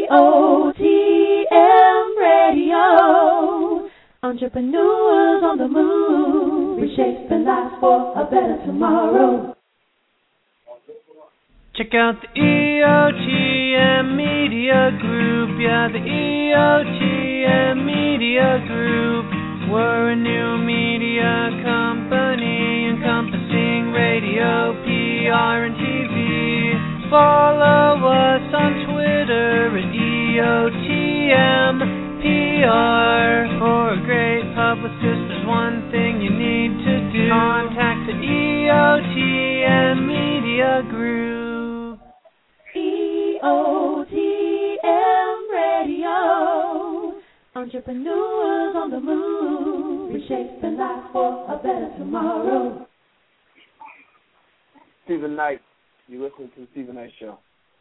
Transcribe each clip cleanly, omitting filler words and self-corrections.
EOTM Radio. Entrepreneurs on the move, reshaping lives for a better tomorrow. Check out the EOTM Media Group, yeah, the EOTM Media Group. We're a new media company encompassing radio, PR, and TV. Follow us on Twitter at EOTMPR. For a great publicist, there's one thing you need to do. Contact the EOTM Media Group. EOTM Radio. Entrepreneurs on the move, reshaping lives for a better tomorrow. Stephen Knight. You listen to the Stephen Knight Show.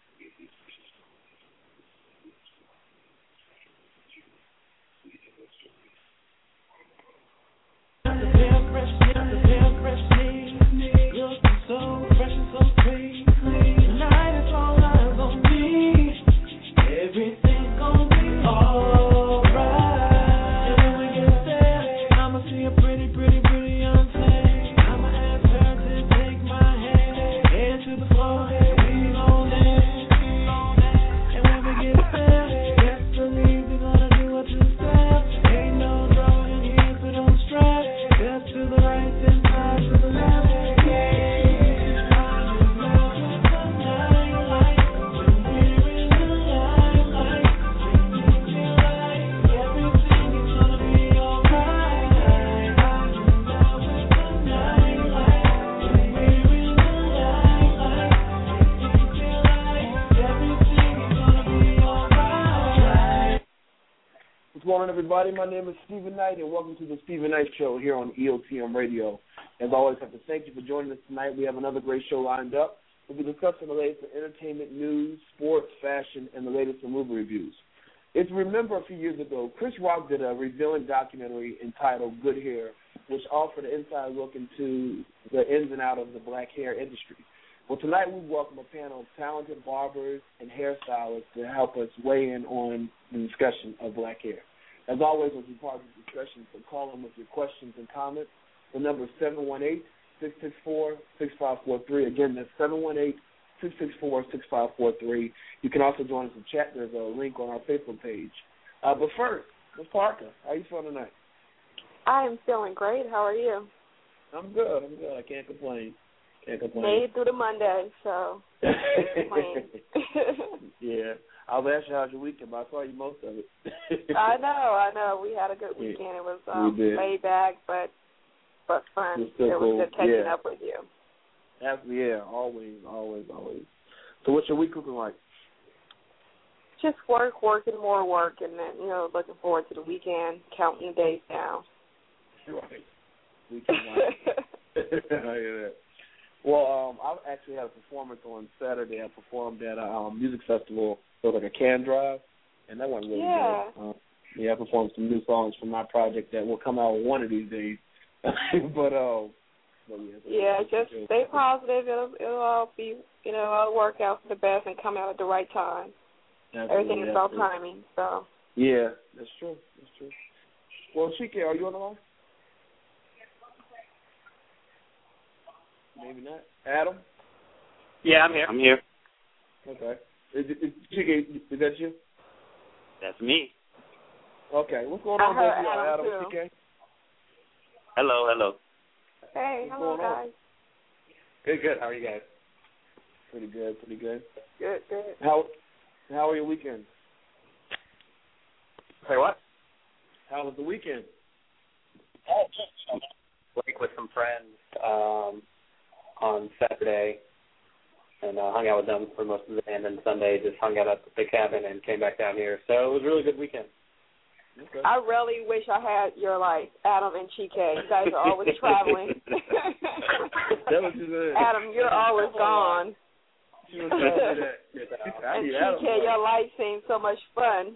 Everybody, my name is Stephen Knight, and welcome to the Stephen Knight Show here on EOTM Radio. As always, I have to thank you for joining us tonight. We have another great show lined up. We'll be discussing the latest in entertainment news, sports, fashion, and the latest in movie reviews. If you remember a few years ago, Chris Rock did a revealing documentary entitled Good Hair, which offered an inside look into the ins and outs of the black hair industry. Well, tonight we welcome a panel of talented barbers and hairstylists to help us weigh in on the discussion of black hair. As always, as we part of the discussion, so call in with your questions and comments. The number is 718-664-6543. Again, that's 718-664-6543. You can also join us in chat. There's a link on our Facebook page. But first, Ms. Parker, how are you feeling tonight? I am feeling great. How are you? I'm good. I can't complain. Made it through the Monday, so can't complain. Yeah. I was asking how's your weekend, but I saw you most of it. I know. We had a good weekend. It was laid back, but fun. It was good catching up with you. Yeah, always. So what's your week looking like? Just working more work, and then, looking forward to the weekend, counting the days down. Right. Weekend life. I hear that. Well, I actually had a performance on Saturday. I performed at a music festival. It was like a can drive, and that went really good. I performed some new songs from my project that will come out one of these days. but just stay positive. It'll all be, it'll work out for the best and come out at the right time. Absolutely, everything is about timing. So. Yeah, that's true. Well, Chike, are you on the line? Maybe not. Adam? Yeah, I'm here. Okay. Chike, is that you? That's me. Okay. What's going on with you, Adam? Chike? Hello. Hey, hello, guys. Good. How are you guys? Pretty good. Good. How are your weekends? Say what? How was the weekend? Break with some friends on Saturday, and hung out with them for most of the day, and then Sunday just hung out at the cabin and came back down here. So it was a really good weekend. Okay. I really wish I had your life, Adam and Chike. You guys are always traveling. Adam, you're always gone. She was telling me that. And Chike, your life seems so much fun.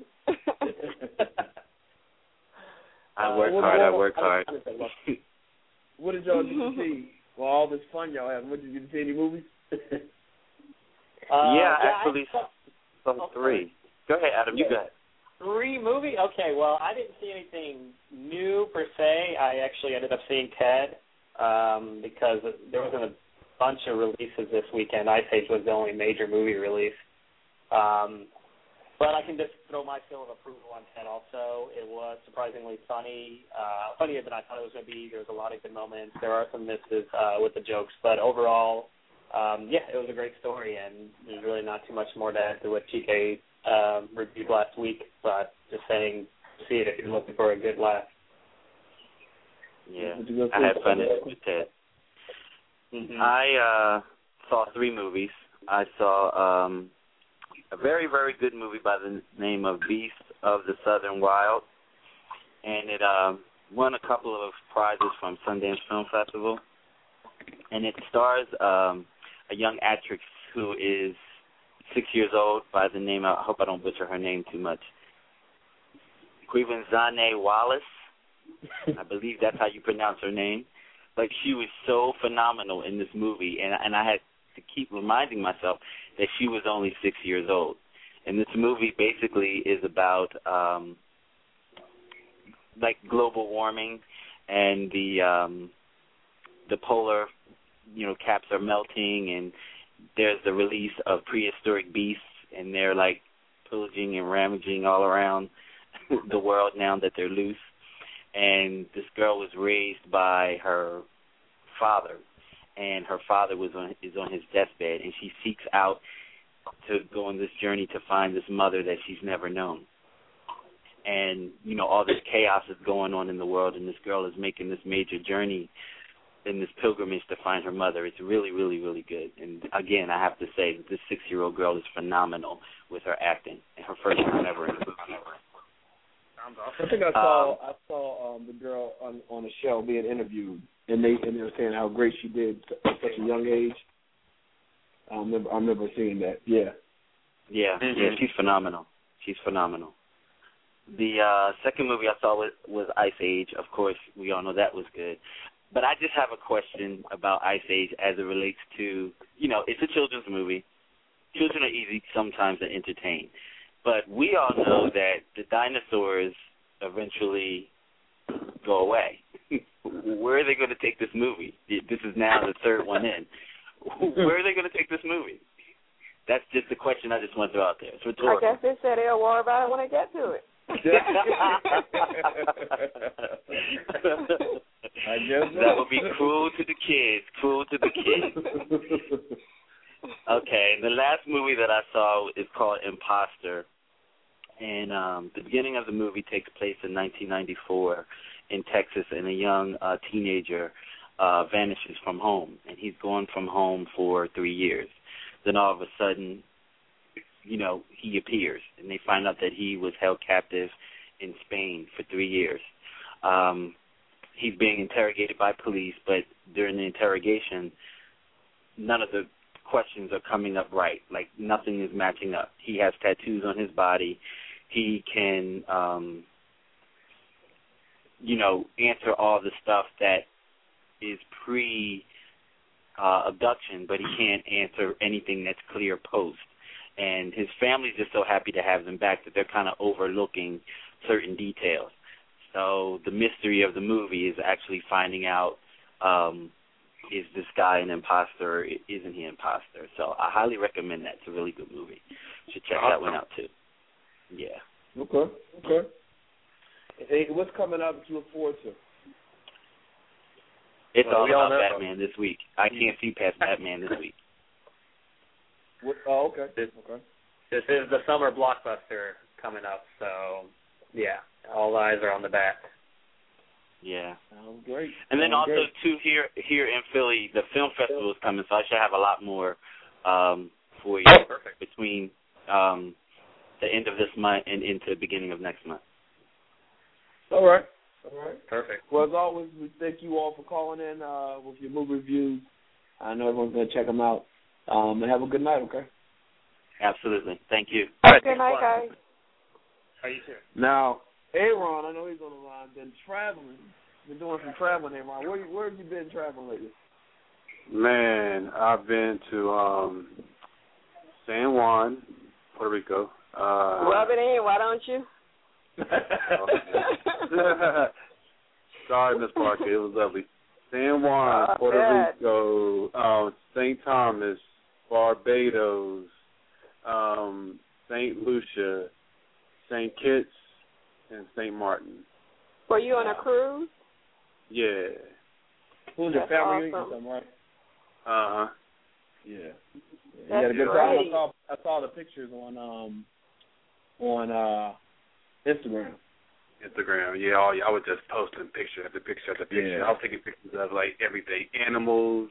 I work hard. What did y'all get to see? Well, all this fun y'all having. What did you get to see? Any movies? Actually, some three. Go ahead, Adam. You go ahead. 3 movie? Okay, well, I didn't see anything new per se. I actually ended up seeing Ted because there wasn't a bunch of releases this weekend. Ice Age was the only major movie release. But I can just throw my seal of approval on Ted also. It was surprisingly funny, funnier than I thought it was going to be. There was a lot of good moments. There are some misses with the jokes, but overall, it was a great story, and there's really not too much more to add to what Chike reviewed last week, but just saying, see it if you're looking for a good laugh. Yeah, I had fun with Ted. Mm-hmm. I saw 3 movies. I saw a very, very good movie by the name of Beast of the Southern Wild, and it won a couple of prizes from Sundance Film Festival, and it stars a young actress who is 6 years old by the name, I hope I don't butcher her name too much, Quivanzane Wallace. I believe that's how you pronounce her name. Like, she was so phenomenal in this movie, and I had to keep reminding myself that she was only 6 years old. And this movie basically is about like global warming and the polar, caps are melting, and there's the release of prehistoric beasts, and they're like pillaging and ramaging all around the world now that they're loose. And this girl was raised by her father, and her father is on his deathbed, and she seeks out to go on this journey to find this mother that she's never known. And, all this chaos is going on in the world, and this girl is making this major journey in this pilgrimage to find her mother. It's really, really, really good. And, again, I have to say that this 6-year-old girl is phenomenal with her acting, and her first time ever in a movie. I think I saw the girl on the show being interviewed, and they were saying how great she did at such a young age. I remember seeing that. Yeah. Yeah, she's phenomenal. The second movie I saw was Ice Age. Of course, we all know that was good. But I just have a question about Ice Age as it relates to, it's a children's movie. Children are easy sometimes to entertain. But we all know that the dinosaurs eventually go away. Where are they going to take this movie? This is now the third one in. Where are they going to take this movie? That's just a question I just want to throw out there. It's rhetorical. I guess they said they'll worry about it when they get to it. I guess that would be cruel to the kids. Okay, the last movie that I saw is called Imposter, and the beginning of the movie takes place in 1994 in Texas, and a young teenager vanishes from home, and he's gone from home for 3 years. Then all of a sudden, he appears, and they find out that he was held captive in Spain for 3 years. He's being interrogated by police, but during the interrogation, none of the questions are coming up right. Like, nothing is matching up. He has tattoos on his body. He can, answer all the stuff that is pre-abduction, but he can't answer anything that's clear post. And his family's just so happy to have them back that they're kind of overlooking certain details. So the mystery of the movie is actually finding out, is this guy an imposter or isn't he an imposter? So I highly recommend that. It's a really good movie. You should check that one out, too. Yeah. Okay. Hey, what's coming up that you look forward to? It's all about Batman this week. I can't see past Batman this week. Okay. This is the summer blockbuster coming up, so, yeah, all eyes are on the Bat. Yeah. Sounds great. And then also, too, here in Philly, the film festival is coming, so I should have a lot more for you between the end of this month and into the beginning of next month. All right. Perfect. Well, as always, we thank you all for calling in with your movie reviews. I know everyone's going to check them out. And have a good night, okay? Absolutely. Thank you. Good night, guys. How you too? Now, Aaron, I know he's on the line, been traveling. Been doing some traveling, Aaron. Where have you been traveling lately? Man, I've been to San Juan, Puerto Rico. Rub it in, why don't you? Sorry, Miss Parker. It was lovely. San Juan, Puerto Rico, St. Thomas, Barbados, St. Lucia, St. Kitts, and St. Martin. Were you on a cruise? Yeah. Who's your family? Awesome. Right? Uh-huh. Yeah. You That's had a good great. time. I saw the pictures on Instagram. Yeah. I was just posting picture after picture after picture. Yeah. I was taking pictures of like everything, animals,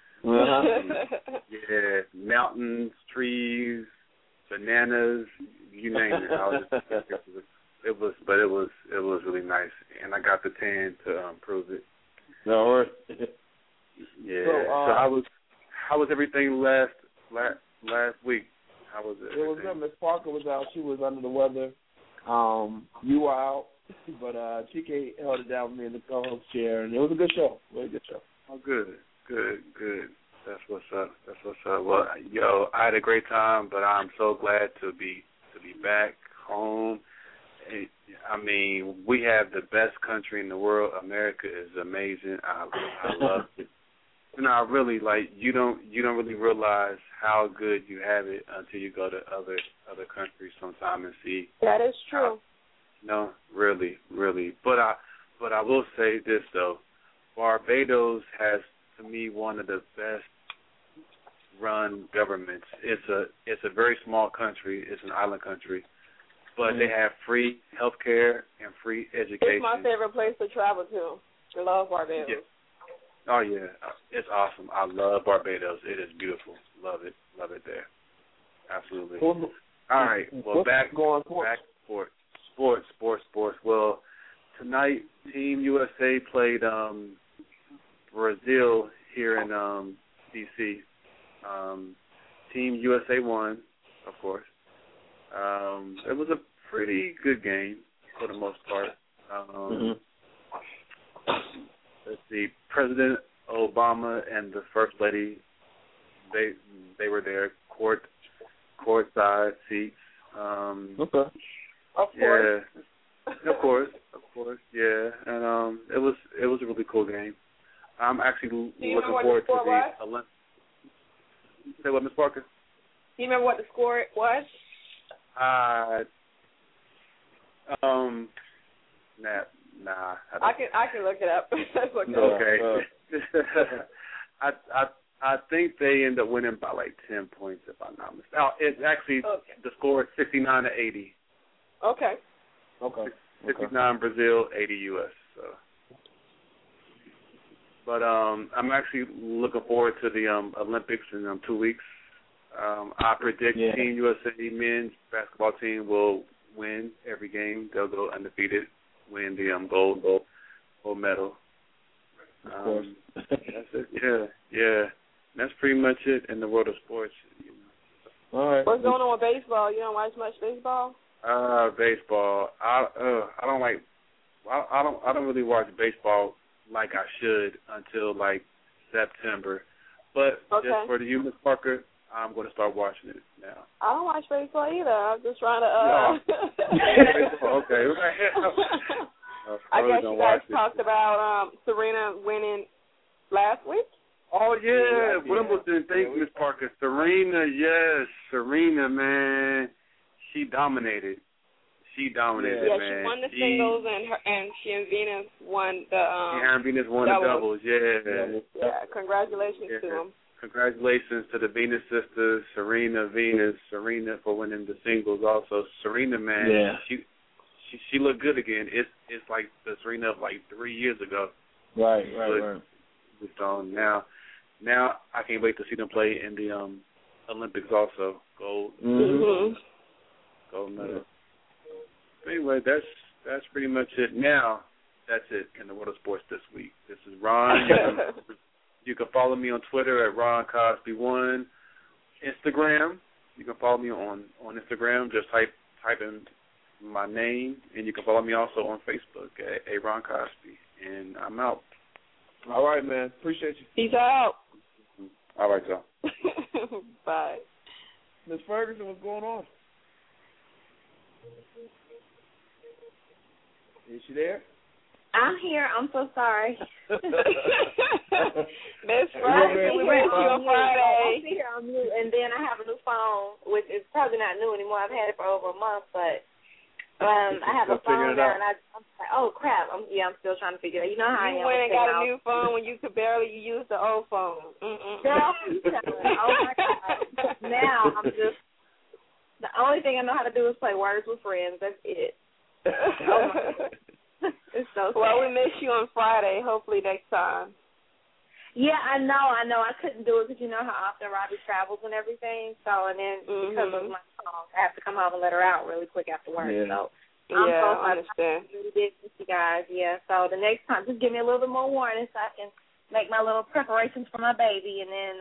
yeah, mountains, trees, bananas, you name it. I was just taking pictures. It was really nice, and I got the tan to prove it. No, yeah. So how was everything last week? How was it? It was good. Miss Parker was out. She was under the weather. You were out, but Chike held it down with me in the co-host chair, and it was a good show. Really good show. Oh, good. That's what's up. Well, yo, I had a great time, but I'm so glad to be back home. I mean, we have the best country in the world. America is amazing. I love it. And I really you don't really realize how good you have it until you go to other countries sometime and see. That is true. No, really. But I will say this though, Barbados has to me one of the best run governments. It's a very small country. It's an island country. But they have free health care and free education. It's my favorite place to travel to. I love Barbados. Yeah. Oh, yeah. It's awesome. I love Barbados. It is beautiful. Love it there. Absolutely. All right. Well, back to sports. Well, tonight, Team USA played Brazil here in D.C. Team USA won, of course. It was a pretty good game for the most part. Let's see, President Obama and the First Lady, they were there, courtside seats. Okay. Of course. Yeah, of course, yeah. And it was a really cool game. I'm actually looking forward to the Olympics. Say what, Ms. Parker? Do you remember what the score was? Nah. I can look it up. Okay. I think they end up winning by like 10 points if I'm not mistaken. Oh, it's actually the score is 69-80. Okay. 69 Brazil, 80 US. So. But I'm actually looking forward to the Olympics in 2 weeks. I predict Team USA men's basketball team will win every game. They'll go undefeated, win the gold medal. Of course. That's it. Yeah. That's pretty much it in the world of sports. All right. What's going on with baseball? You don't watch much baseball? Baseball. I don't really watch baseball like I should until like September. But just for you, Ms. Parker, I'm going to start watching it now. I don't watch baseball either. I'm just trying to. Okay. I guess you guys talked about Serena winning last week. Oh yeah, Wimbledon. Thank you, Ms. Parker. Serena, man, she dominated. Man. Yeah, she won the singles, and she and Venus won the. Her and Venus won the doubles. Yeah. Congratulations to them. Congratulations to the Venus sisters, Serena for winning the singles. Also, Serena, man, she looked good again. It's like the Serena of like 3 years ago. Right. So now I can't wait to see them play in the Olympics. Also, gold medal. Anyway, that's pretty much it. Now, that's it in the world of sports this week. This is Ron. You can follow me on Twitter at Ron Cosby1. Instagram, you can follow me on Instagram. Just type in my name, and you can follow me also on Facebook at Ron Cosby. And I'm out. All right, man. Appreciate you. Peace out. All right, y'all. Bye. Ms. Ferguson, what's going on? Is she there? I'm here. I'm so sorry. Miss Friday, we missed you on Friday. I'm here on mute, and then I have a new phone, which is probably not new anymore. I've had it for over a month, but I have a phone now, and I'm like, oh crap! I'm still trying to figure it out. You know how I am. You went and got a new phone when you could barely use the old phone. Girl, oh my God! Now I'm just the only thing I know how to do is play Words with Friends. That's it. Oh my God. It's so sad. Well, we miss you on Friday. Hopefully next time. Yeah, I know. I couldn't do it because you know how often Robbie travels and everything. So, and then because of my song, I have to come home and let her out really quick after work. Yeah. So, I understand. I really did miss you guys. Yeah. So the next time, just give me a little bit more warning so I can make my little preparations for my baby, and then,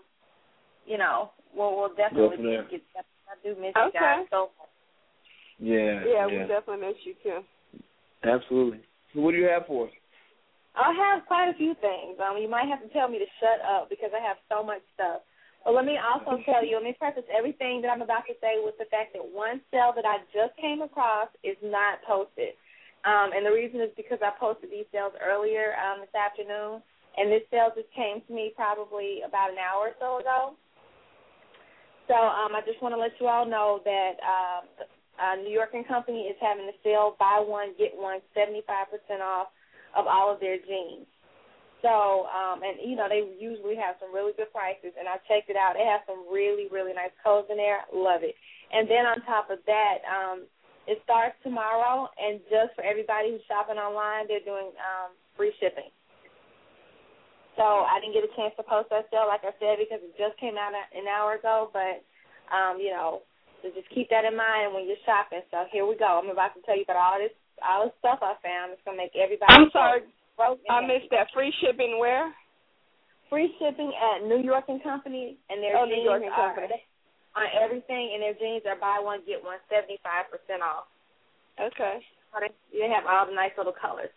we'll definitely get. I do miss you guys so much. Yeah, we definitely miss you too. Absolutely. So what do you have for us? I have quite a few things. You might have to tell me to shut up because I have so much stuff. But let me also tell you, let me preface everything that I'm about to say with the fact that one sale that I just came across is not posted. And the reason is because I posted these sales earlier this afternoon, and this sale just came to me probably about an hour or so ago. So I just want to let you all know that New York & Company is having a sale, buy one, get one, 75% off of all of their jeans. So, they usually have some really good prices, and I checked it out. They have some really, really nice clothes in there. Love it. And then on top of that, it starts tomorrow, and just for everybody who's shopping online, they're doing free shipping. So I didn't get a chance to post that sale, like I said, because it just came out an hour ago, but, so just keep that in mind when you're shopping. So here we go. I'm about to tell you about all this stuff I found. It's going to make everybody. I'm sorry. I missed that. Free shipping where? Free shipping at New York & Company, and their jeans New York & Company. On everything, and their jeans are buy one, get one, 75% off. Okay. They have all the nice little colors.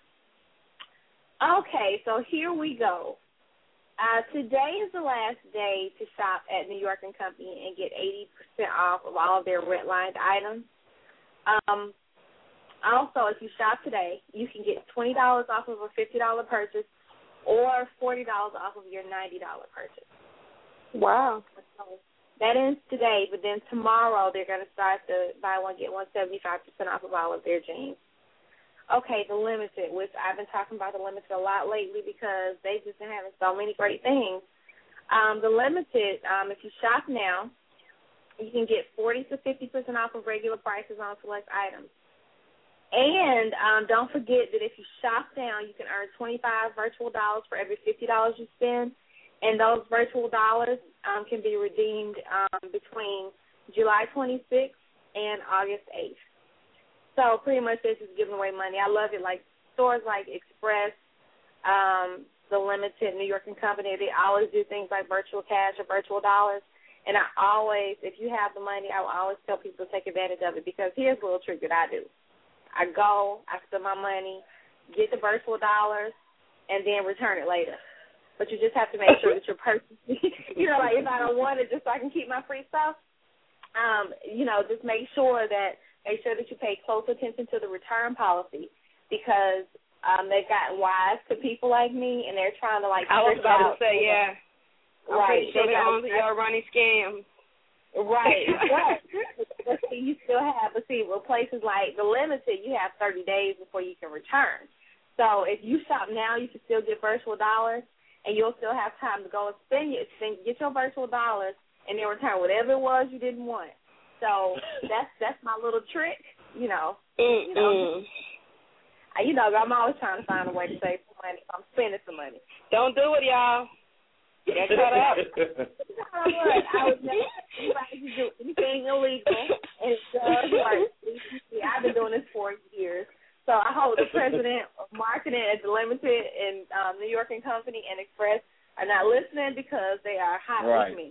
Okay, so here we go. Today is the last day to shop at New York & Company and get 80% off of all of their red-lined items. Also, if you shop today, you can get $20 off of a $50 purchase or $40 off of your $90 purchase. Wow. So that ends today, but then tomorrow they're going to start the buy one, get one, 75% off of all of their jeans. Okay, the Limited, which I've been talking about the Limited a lot lately because they've just been having so many great things. The Limited, if you shop now, you can get 40 to 50% off of regular prices on select items. And don't forget that if you shop now, you can earn 25 virtual dollars for every $50 you spend, and those virtual dollars can be redeemed between July 26th and August 8th. So pretty much this is giving away money. I love it. Like stores like Express, the Limited, New York & Company, they always do things like virtual cash or virtual dollars. And I always, if you have the money, I will always tell people to take advantage of it because here's a little trick that I do. I go, I spend my money, get the virtual dollars, and then return it later. But you just have to make sure that your person, like if I don't want it just so I can keep my free stuff, just make sure that you pay close attention to the return policy because they've gotten wise to people like me, and they're trying to, I was about to say, yeah. Right. So they're on your running scam. Right. But see, you still have, with places like the Limited, you have 30 days before you can return. So if you shop now, you can still get virtual dollars, and you'll still have time to go and get your virtual dollars, and then return whatever it was you didn't want. So that's my little trick, I'm always trying to find a way to save some money. I'm spending some money. Don't do it, y'all. Get cut up. I would never anybody to do anything illegal, and it does work. I've been doing this for years. So I hope the president of marketing at the Limited and New York & Company and Express are not listening because they are hot with me.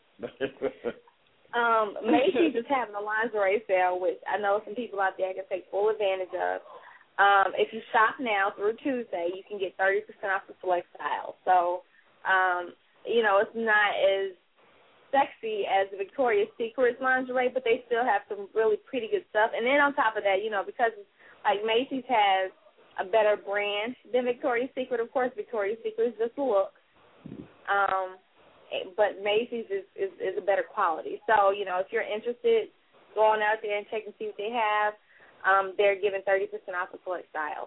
Macy's is having a lingerie sale, which I know some people out there can take full advantage of. If you shop now through Tuesday, you can get 30% off the select styles. So, it's not as sexy as the Victoria's Secret lingerie, but they still have some really pretty good stuff. And then on top of that, because like Macy's has a better brand than Victoria's Secret. Of course, Victoria's Secret is just a look. But Macy's is a better quality. So, if you're interested, go on out there and check and see what they have. They're giving 30% off of select styles.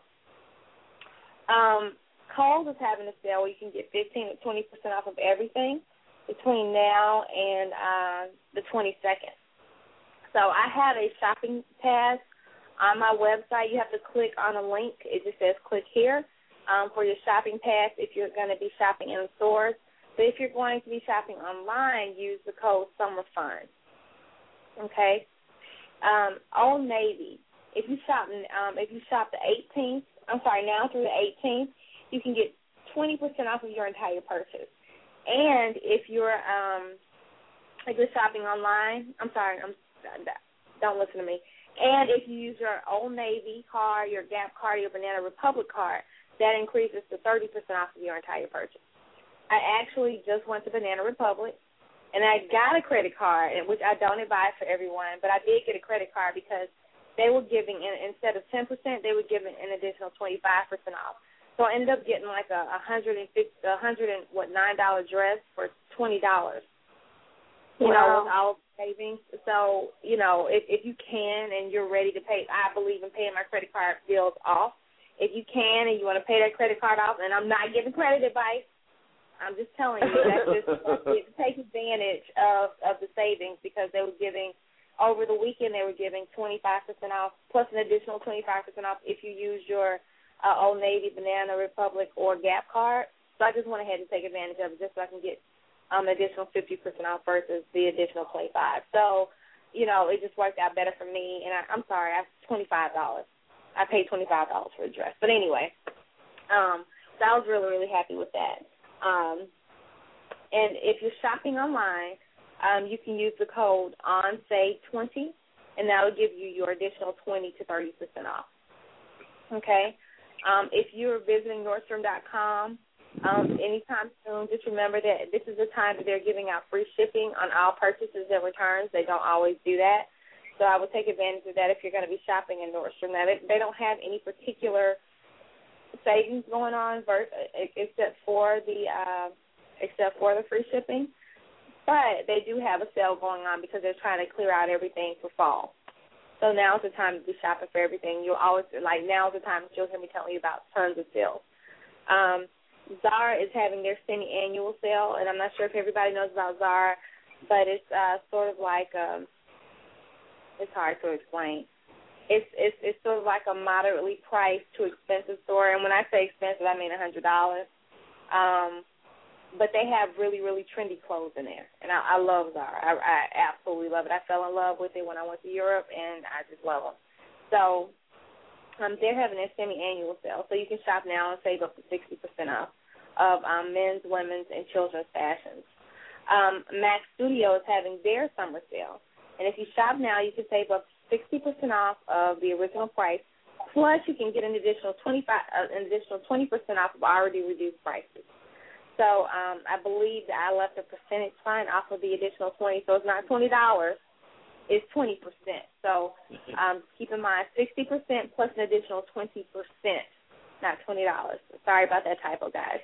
Kohl's is having a sale where you can get 15 to 20% off of everything between now and the 22nd. So I have a shopping pass on my website. You have to click on a link. It just says click here for your shopping pass if you're going to be shopping in the stores. But if you're going to be shopping online, use the code SUMMERFUN. Okay? Old Navy. If you shop the 18th, now through the 18th, you can get 20% off of your entire purchase. And if you're shopping online, don't listen to me. And if you use your Old Navy card, your Gap card, your Banana Republic card, that increases to 30% off of your entire purchase. I actually just went to Banana Republic, and I got a credit card, which I don't advise for everyone, but I did get a credit card because they were giving, instead of 10%, they were giving an additional 25% off. So I ended up getting like a $9 dress for $20. With all savings. So, if you can and you're ready to pay, I believe in paying my credit card bills off. If you can and you want to pay that credit card off, and I'm not giving credit advice, I'm just telling you, that's just take advantage of the savings because they were giving, over the weekend they were giving 25% off plus an additional 25% off if you use your Old Navy, Banana Republic, or Gap card. So I just went ahead and take advantage of it just so I can get an additional 50% off versus the additional 25. So, it just worked out better for me. And I'm sorry, I $25. I paid $25 for a dress. But anyway, so I was really, really happy with that. And if you're shopping online, you can use the code ONSAY20, and that will give you your additional 20 to 30% off. Okay? If you're visiting Nordstrom.com anytime soon, just remember that this is the time that they're giving out free shipping on all purchases and returns. They don't always do that. So I would take advantage of that if you're going to be shopping in Nordstrom. Now, they don't have any particular savings going on except for the free shipping. But they do have a sale going on because they're trying to clear out everything for fall. So now's the time to be shopping for everything. You'll always, now's the time that you'll hear me telling you about tons of sales. Zara is having their semi-annual sale, and I'm not sure if everybody knows about Zara, but it's sort of like, it's hard to explain. It's sort of like a moderately priced to expensive store, and when I say expensive, I mean $100. But they have really, really trendy clothes in there. And I love Zara. I absolutely love it. I fell in love with it when I went to Europe, and I just love them. So they're having a semi-annual sale. So you can shop now and save up to 60% off of men's, women's, and children's fashions. Mac Studio is having their summer sale. And if you shop now, you can save up to 60% off of the original price. Plus, you can get an additional 20% off of already reduced prices. So I believe that I left a percentage sign off of the additional 20. So it's not $20, it's 20%. So keep in mind 60% plus an additional 20%, not $20. Sorry about that typo, guys.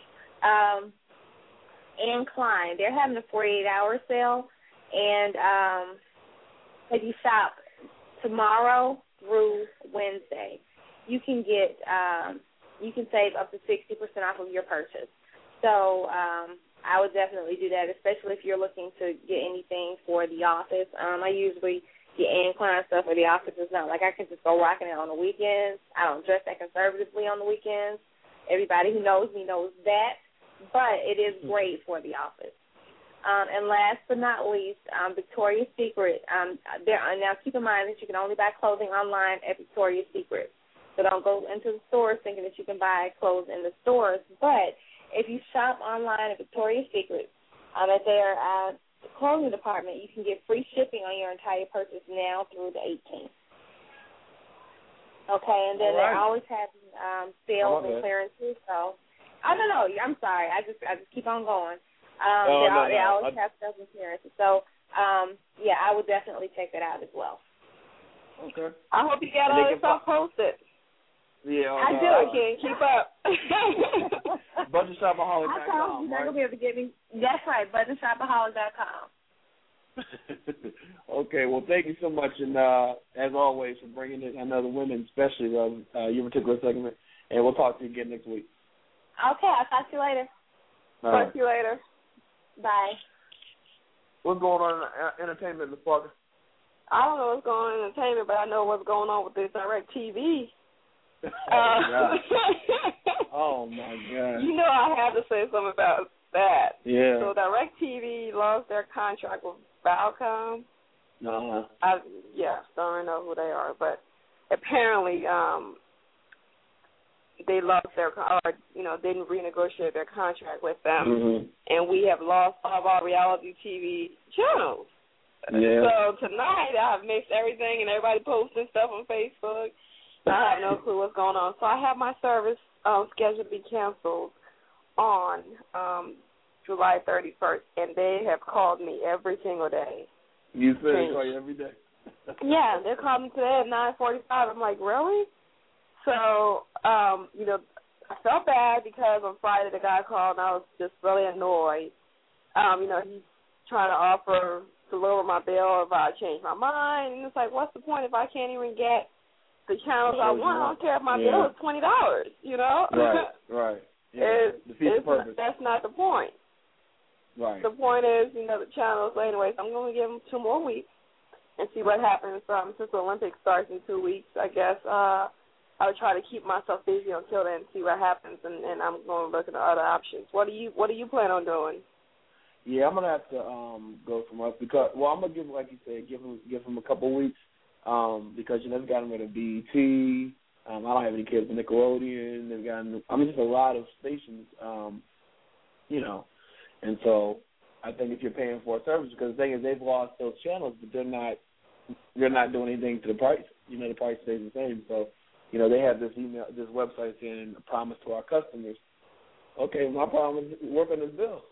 Anne Klein, they're having a 48-hour sale, and if you shop tomorrow through Wednesday, you can save up to 60% off of your purchase. So I would definitely do that, especially if you're looking to get anything for the office. I usually get Anne Klein stuff for the office. It's not like I can just go rocking it on the weekends. I don't dress that conservatively on the weekends. Everybody who knows me knows that. But it is great for the office. And last but not least, Victoria's Secret. Now keep in mind that you can only buy clothing online at Victoria's Secret. So don't go into the stores thinking that you can buy clothes in the stores. But if you shop online at Victoria's Secret, at their clothing department, you can get free shipping on your entire purchase now through the 18th. Okay, and then they're always having sales and clearances. So I don't know. I'm sorry. I just keep on going. They always have stuff with appearances. So, yeah, I would definitely check that out as well. Okay. I hope you got all this stuff posted. Yeah, I do. I can't keep up. BudgetShopaholic.com. I told you they're gonna be able to get me. That's right, BudgetShopaholic.com. Okay, well, thank you so much, and as always, for bringing in. I know the women especially love your particular segment, and we'll talk to you again next week. Okay, I'll talk to you later. Talk to you later. Bye. What's going on in entertainment, Ms. Parker? I don't know what's going on in entertainment, but I know what's going on with this DirecTV. Oh, my God. You know I have to say something about that. Yeah. So DirecTV lost their contract with Viacom. Uh-huh. Don't really know who they are, but apparently they lost didn't renegotiate their contract with them, and we have lost all of our reality TV channels. Yeah. So tonight I've mixed everything, and everybody posting stuff on Facebook. I have no clue what's going on. So I have my service scheduled to be canceled on July 31st, and they have called me every single day. You said they call you every day? Yeah, they're calling me today at 9:45. I'm like, really? So, I felt bad because on Friday the guy called, and I was just really annoyed. He's trying to offer to lower my bill if I change my mind, and it's like, what's the point if I can't even get the channels I want? I don't care if my bill is $20, Right. Yeah. Defeats the purpose. That's not the point. Right. The point is, the channels. So anyways, I'm going to give them 2 more weeks and see what happens. Since the Olympics starts in 2 weeks, I guess I'll try to keep myself busy until then, see what happens, and I'm going to look at the other options. What do you plan on doing? Yeah, I'm gonna have to go from us because I'm gonna give, like you said, give him a couple weeks because they've gotten rid of BET. I don't have any kids with Nickelodeon. They've gotten just a lot of stations, and so I think if you're paying for a service, because the thing is they've lost those channels, but they're not doing anything to the price. The price stays the same. So they have this website saying a promise to our customers. Okay, my problem is work on this bill.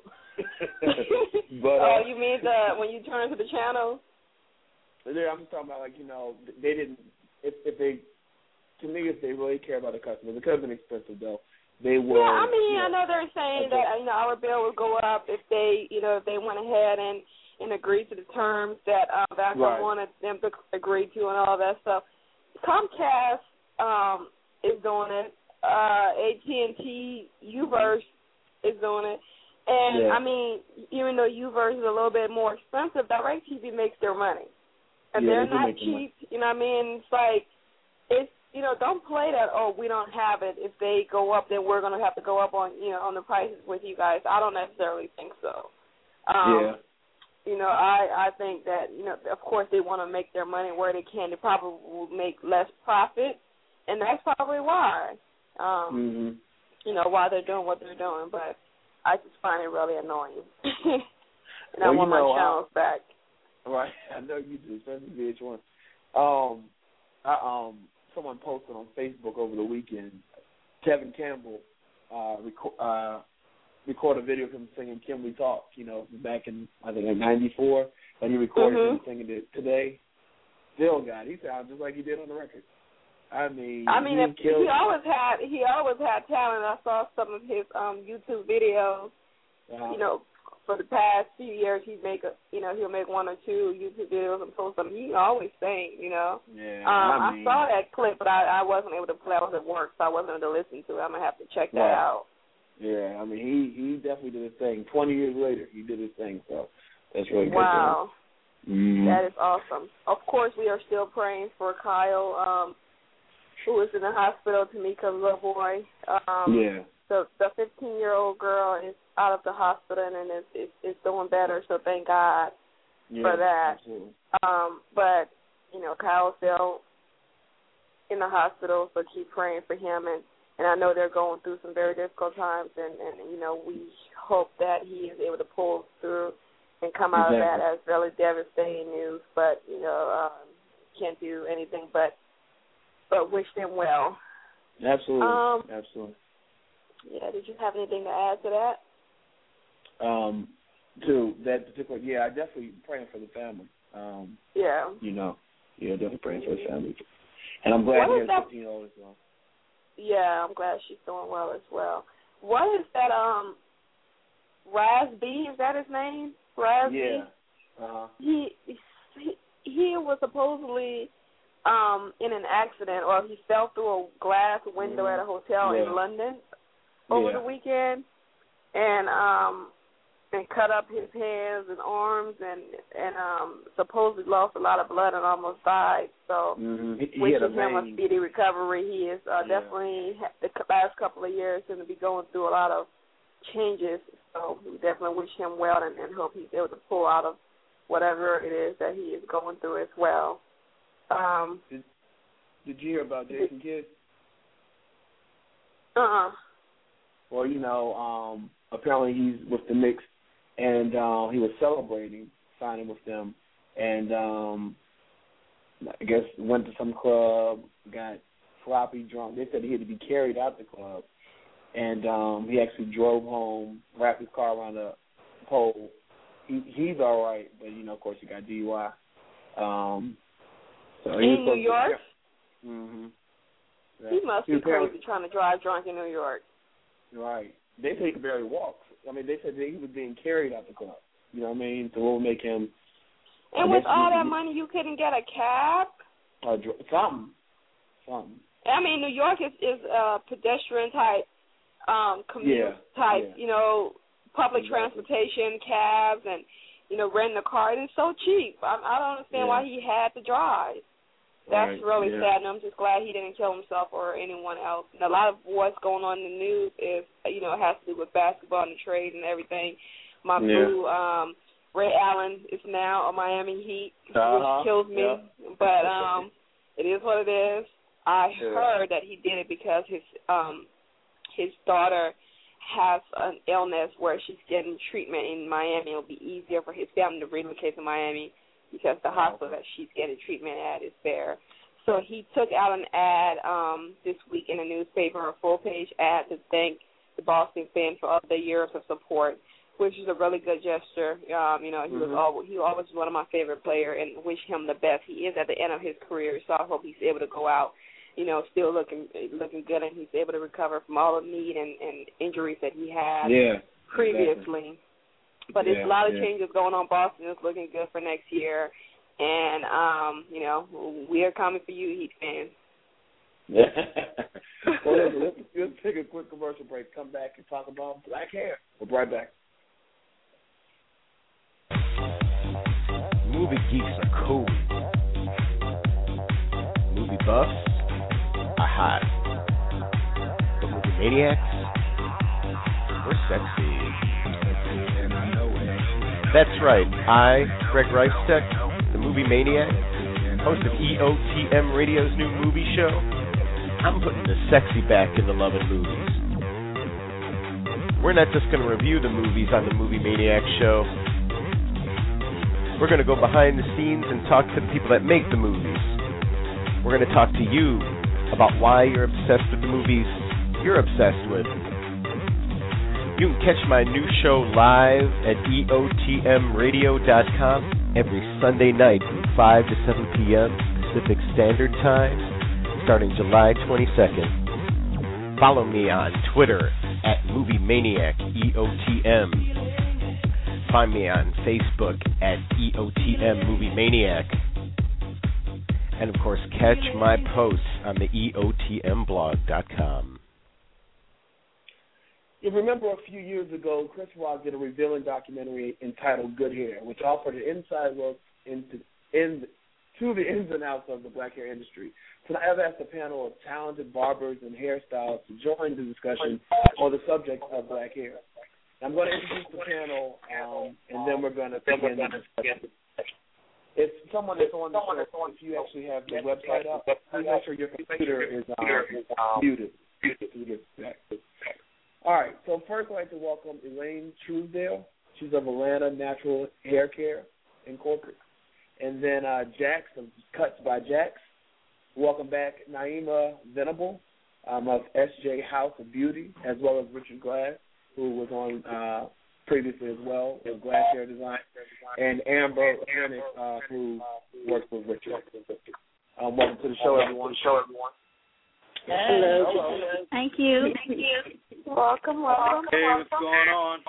But you mean when you turn to the channel? Yeah, I'm just talking about they didn't. If they really care about the customers, it could have been expensive though. They will. Yeah, I know they're saying that our bill will go up if they went ahead and agreed to the terms that Viacom wanted them to agree to and all that stuff. Comcast is doing it. AT&T Uverse is doing it. And, even though Uverse is a little bit more expensive, DirecTV makes their money. And they're not cheap, It's like, don't play that, we don't have it. If they go up, then we're going to have to go up on the prices with you guys. I don't necessarily think so. I think that, of course they want to make their money where they can. They probably will make less profit, and that's probably why. Why they're doing what they're doing, but I just find it really annoying. And I want my channels back. Right, I know you do, especially VH1. Someone posted on Facebook over the weekend, Kevin Campbell recorded a video of him singing Can We Talk, back in, I think, 94, and he recorded him singing it today. Still got it. He sounds just like he did on the record. He always had talent. I saw some of his YouTube videos. For the past few years, he'll make 1 or 2 YouTube videos and post them. He always sing. Yeah. I saw that clip, but I wasn't able to play. I was at work, so I wasn't able to listen to it. I'm gonna have to check that out. Yeah, he definitely did his thing. 20 years later, he did his thing. So that's really good. Wow. That is awesome. Of course, we are still praying for Kyle. Who is in the hospital, Tamika's little boy. So the 15-year-old girl is out of the hospital and is doing better, so thank God for that. Absolutely. But, Kyle's still in the hospital, so keep praying for him. And I know they're going through some very difficult times, and we hope that he is able to pull through and come out of that as really devastating news. But, can't do anything but wish them well. Absolutely. Absolutely. Yeah, did you have anything to add to that? to that particular. Yeah, I definitely praying for the family. Yeah. You know, definitely praying for the family. And I'm glad he has 15-year-old as well. Yeah, I'm glad she's doing well as well. What is that? Raz B, is that his name? Raz B? Yeah. He was supposedly in an accident, or he fell through a glass window at a hotel in London over the weekend, and cut up his hands and arms, and supposedly lost a lot of blood and almost died. So wishing him a speedy recovery. He is definitely, the last couple of years, going to be going through a lot of changes. So we definitely wish him well and hope he's able to pull out of whatever it is that he is going through as well. Did you hear about Jason Kidd? Well, you know, apparently he's with the Knicks, and he was celebrating signing with them, and I guess went to some club, got sloppy drunk. They said he had to be carried out the club, and he actually drove home, wrapped his car around a pole. He's all right, but, you know, of course, he got DUI. So in New York? Yeah. He must be crazy trying to drive drunk in New York. Right. They said he could barely walk. I mean, they said that he was being carried out the club. You know what I mean? So what would make him... And with all that money, you couldn't get a cab? Something. I mean, New York is a pedestrian-type, commute-type, you know, public transportation, cabs, and, you know, renting a car. It is so cheap. I don't understand why he had to drive. That's really sad, and I'm just glad he didn't kill himself or anyone else. And a lot of what's going on in the news is, you know, it has to do with basketball and the trade and everything. My boo, Ray Allen, is now a Miami Heat, which kills me. But it is what it is. I heard that he did it because his daughter has an illness where she's getting treatment in Miami. It'll be easier for his family to relocate to Miami because the hospital that she's getting treatment at is there. So he took out an ad this week in a newspaper, a full-page ad to thank the Boston fans for all the years of support, which is a really good gesture. You know, he always was one of my favorite players, and wish him the best. He is at the end of his career, so I hope he's able to go out, you know, still looking good, and he's able to recover from all the knee and injuries that he had previously. Exactly. But there's a lot of changes going on. Boston is looking good for next year. And, you know, we are coming for you, Heat fans. Well, let's take a quick commercial break, come back and talk about black hair. We'll be right back. Movie geeks are cool. Movie buffs are hot. But movie maniacs, we're sexy. That's right. I, Greg Reichsteck, the movie maniac, host of EOTM Radio's new movie show, I'm putting the sexy back into loving movies. We're not just going to review the movies on the Movie Maniac show. We're going to go behind the scenes and talk to the people that make the movies. We're going to talk to you about why you're obsessed with the movies you're obsessed with. You can catch my new show live at EOTMradio.com every Sunday night from 5 to 7 p.m. Pacific Standard Time, starting July 22nd. Follow me on Twitter at Movie Maniac EOTM. Find me on Facebook at EOTM Movie Maniac. And, of course, catch my posts on the EOTMblog.com. You remember a few years ago, Chris Rock did a revealing documentary entitled Good Hair, which offered an inside look into the ins and outs of the black hair industry. Tonight I've asked a panel of talented barbers and hairstylists to join the discussion on the subject of black hair. I'm going to introduce the panel, and then we're going to begin the discussion. If someone is on the show, if you actually have the website up, please make sure your computer is muted. All right, so first I'd like to welcome Elaine Truesdale. She's of Atlanta Natural Hair Care Incorporated. And then Jax of Cuts by Jax. Welcome back Naima Venable of SJ House of Beauty, as well as Richard Glass, who was on previously as well with Glass Hair Design, and Amber Rennick, who works with Richard. Welcome to the show, everyone. Hello. Thank you. Welcome. Hey, what's going on?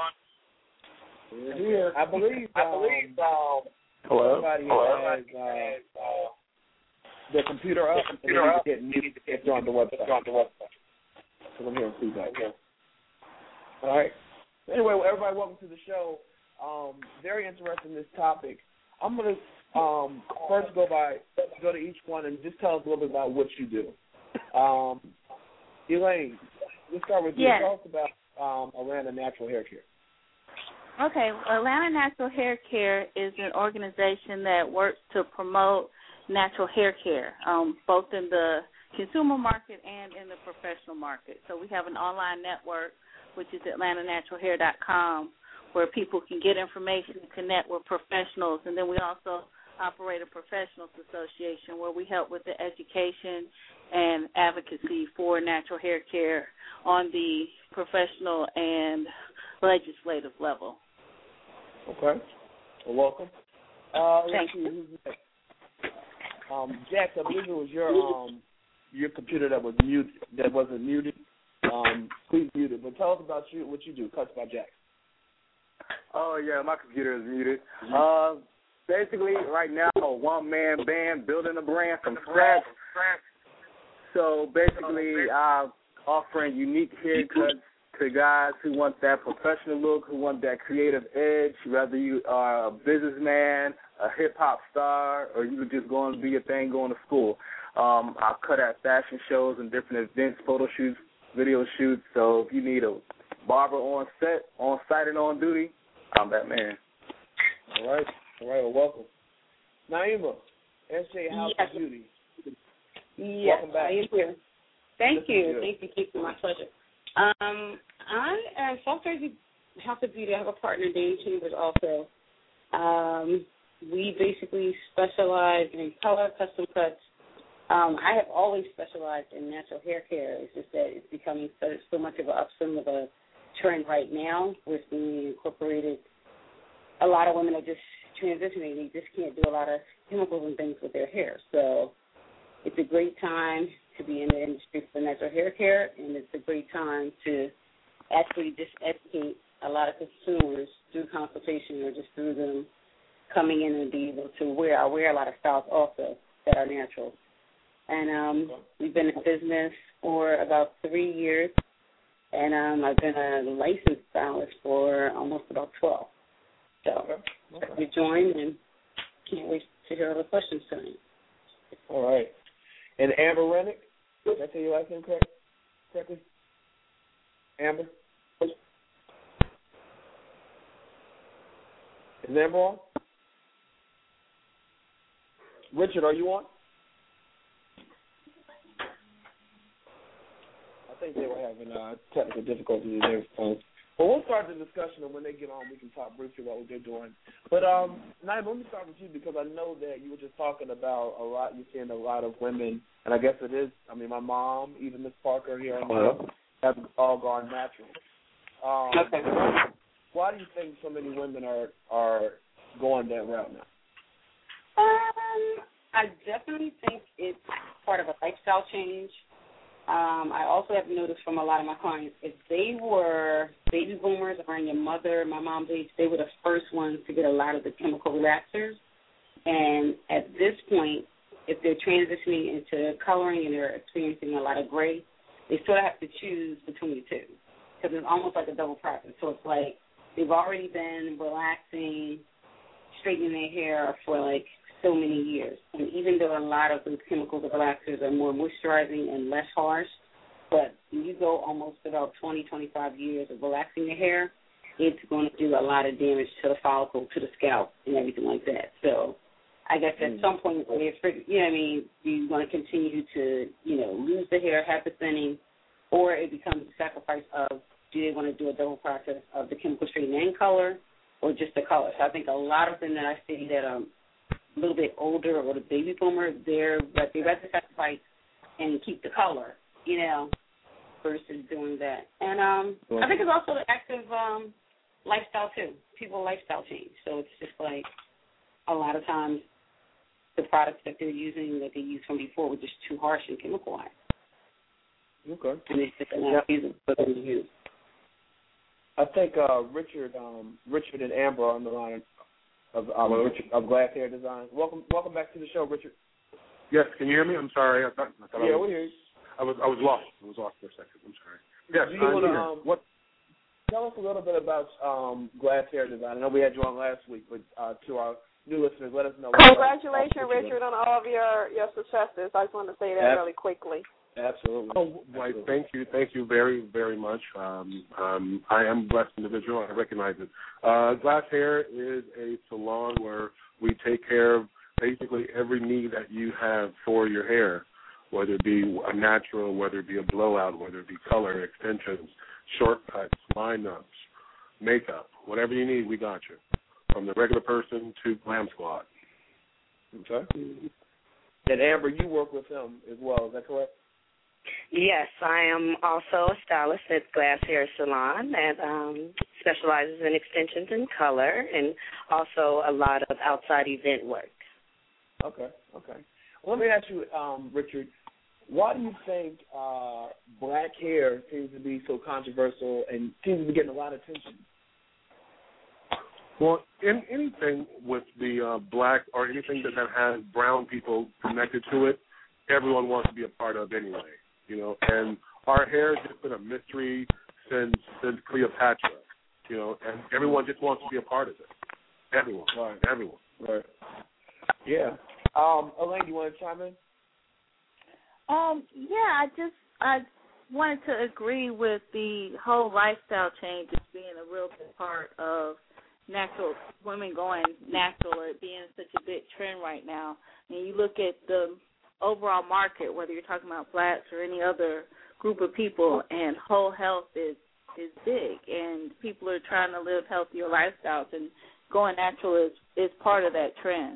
Here, I believe. Everybody has their computer up, and they need to get on the website. So I'm hearing feedback. All right. Anyway, everybody, welcome to the show. Very interested in this topic. I'm going to first go to each one and just tell us a little bit about what you do. Elaine, let's start with you. Yes. Tell us about Atlanta Natural Hair Care. Okay, Atlanta Natural Hair Care is an organization that works to promote natural hair care, both in the consumer market and in the professional market. So we have an online network, which is AtlantaNaturalHair.com, where people can get information and connect with professionals. And then we also operate a professionals association where we help with the education and advocacy for natural hair care on the professional and legislative level. Okay. Well, welcome. Thank you. Who's next? Jack, I believe it was your computer that was muted. That wasn't muted. Please mute it. But tell us about what you do. Cuts by Jack. Oh yeah, my computer is muted. Basically, right now, a one-man band building a brand from scratch. So basically, I'm offering unique haircuts to guys who want that professional look, who want that creative edge, whether you are a businessman, a hip-hop star, or you just going to be a thing going to school. I'll cut at fashion shows and different events, photo shoots, video shoots. So if you need a barber on set, on site, and on duty, I'm that man. All right. Well, welcome. Naima, SJ House of Beauty. Yes, Welcome back. I am here. Thank you. Keith. My pleasure. I am South Jersey House of Beauty. I have a partner, Dane Chambers, also. We basically specialize in color, custom cuts. I have always specialized in natural hair care. It's just that it's becoming so much of a trend right now. We're seeing incorporated. A lot of women are just transitioning. They just can't do a lot of chemicals and things with their hair. So it's a great time to be in the industry for natural hair care, and it's a great time to actually just educate a lot of consumers through consultation or just through them coming in and be able to wear. I wear a lot of styles also that are natural. And we've been in business for about 3 years, and I've been a licensed stylist for almost about 12. So we joined and can't wait to hear all the questions tonight. All right. And Amber Rennick, did I say your last name correctly? Amber? Is Amber on? Richard, are you on? I think they were having technical difficulties with their phones. Well, we'll start the discussion, and when they get on, we can talk briefly about what they're doing. But, Naima, let me start with you because I know that you were just talking about you're seeing a lot of women, and I guess it is, my mom, even Miss Parker here on the show, have all gone natural. Okay. Why do you think so many women are going that route now? I definitely think it's part of a lifestyle change. I also have noticed from a lot of my clients, if they were baby boomers around your mother, my mom's age, they were the first ones to get a lot of the chemical relaxers. And at this point, if they're transitioning into coloring and they're experiencing a lot of gray, they sort of have to choose between the two because it's almost like a double process. So it's like they've already been relaxing, straightening their hair for like so many years. And even though a lot of those chemicals and relaxers are more moisturizing and less harsh, but when you go almost about 20, 25 years of relaxing your hair, it's going to do a lot of damage to the follicle, to the scalp, and everything like that. So I guess at some point, you're going to continue to, lose the hair, have the thinning, or it becomes a sacrifice of do they want to do a double process of the chemical straightening and color or just the color. So I think a lot of them that I see that a little bit older or the baby boomer, they'd rather sacrifice and keep the color, versus doing that. And I think it's also the active lifestyle too. People lifestyle change. So it's just like a lot of times the products that they're using that they used from before were just too harsh and chemical-wise. Okay. And it's just not feasible for them to use. I think Richard and Amber are on the line of Glass Hair Designs. Welcome back to the show, Richard. Yes, can you hear me? I'm sorry. I thought yeah, we hear you. I was lost. I was lost for a second. I'm sorry. Yes, Do you want to tell us a little bit about Glass Hair Design? I know we had you on last week, but to our new listeners, let us know. Congratulations, Richard, on all of your successes. I just wanted to say that really quickly. Absolutely. Oh, right. Thank you very, very much. I am a blessed individual. I recognize it. Glass Hair is a salon where we take care of basically every need that you have for your hair, whether it be a natural, whether it be a blowout, whether it be color, extensions, shortcuts, line-ups, makeup, whatever you need, we got you. From the regular person to Glam Squad. Okay. And Amber, you work with him as well, is that correct? Yes, I am also a stylist at Glass Hair Salon that specializes in extensions and color and also a lot of outside event work. Okay. Well, let me ask you, Richard, why do you think black hair seems to be so controversial and seems to be getting a lot of attention? Well, in anything with the black or anything that has brown people connected to it, everyone wants to be a part of anyway, and our hair has just been a mystery since Cleopatra, and everyone just wants to be a part of it. Everyone. Right. Everyone. Right. Yeah. Elaine, you want to chime in? Yeah, I wanted to agree with the whole lifestyle change as being a real big part of natural, women going natural, or being such a big trend right now. And you look at the overall market, whether you're talking about blacks or any other group of people, and whole health is big, and people are trying to live healthier lifestyles, and going natural is part of that trend.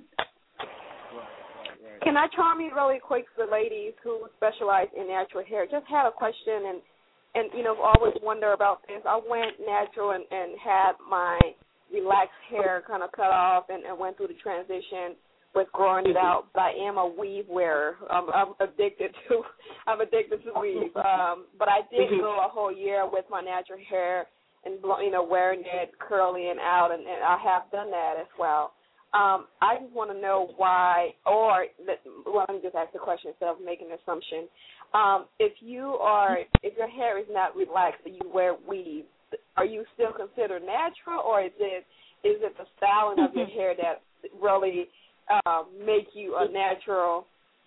Can I chime in really quick to the ladies who specialize in natural hair? Just had a question, and always wonder about this. I went natural and had my relaxed hair kind of cut off and went through the transition with growing it out. But I am a weave wearer. I'm addicted to weave. But I did go a whole year with my natural hair and wearing it curly and out, and I have done that as well. I just want to know why, let me just ask the question instead of making an assumption. If your hair is not relaxed but you wear weave, are you still considered natural, or is it the styling of your hair that really make you a natural,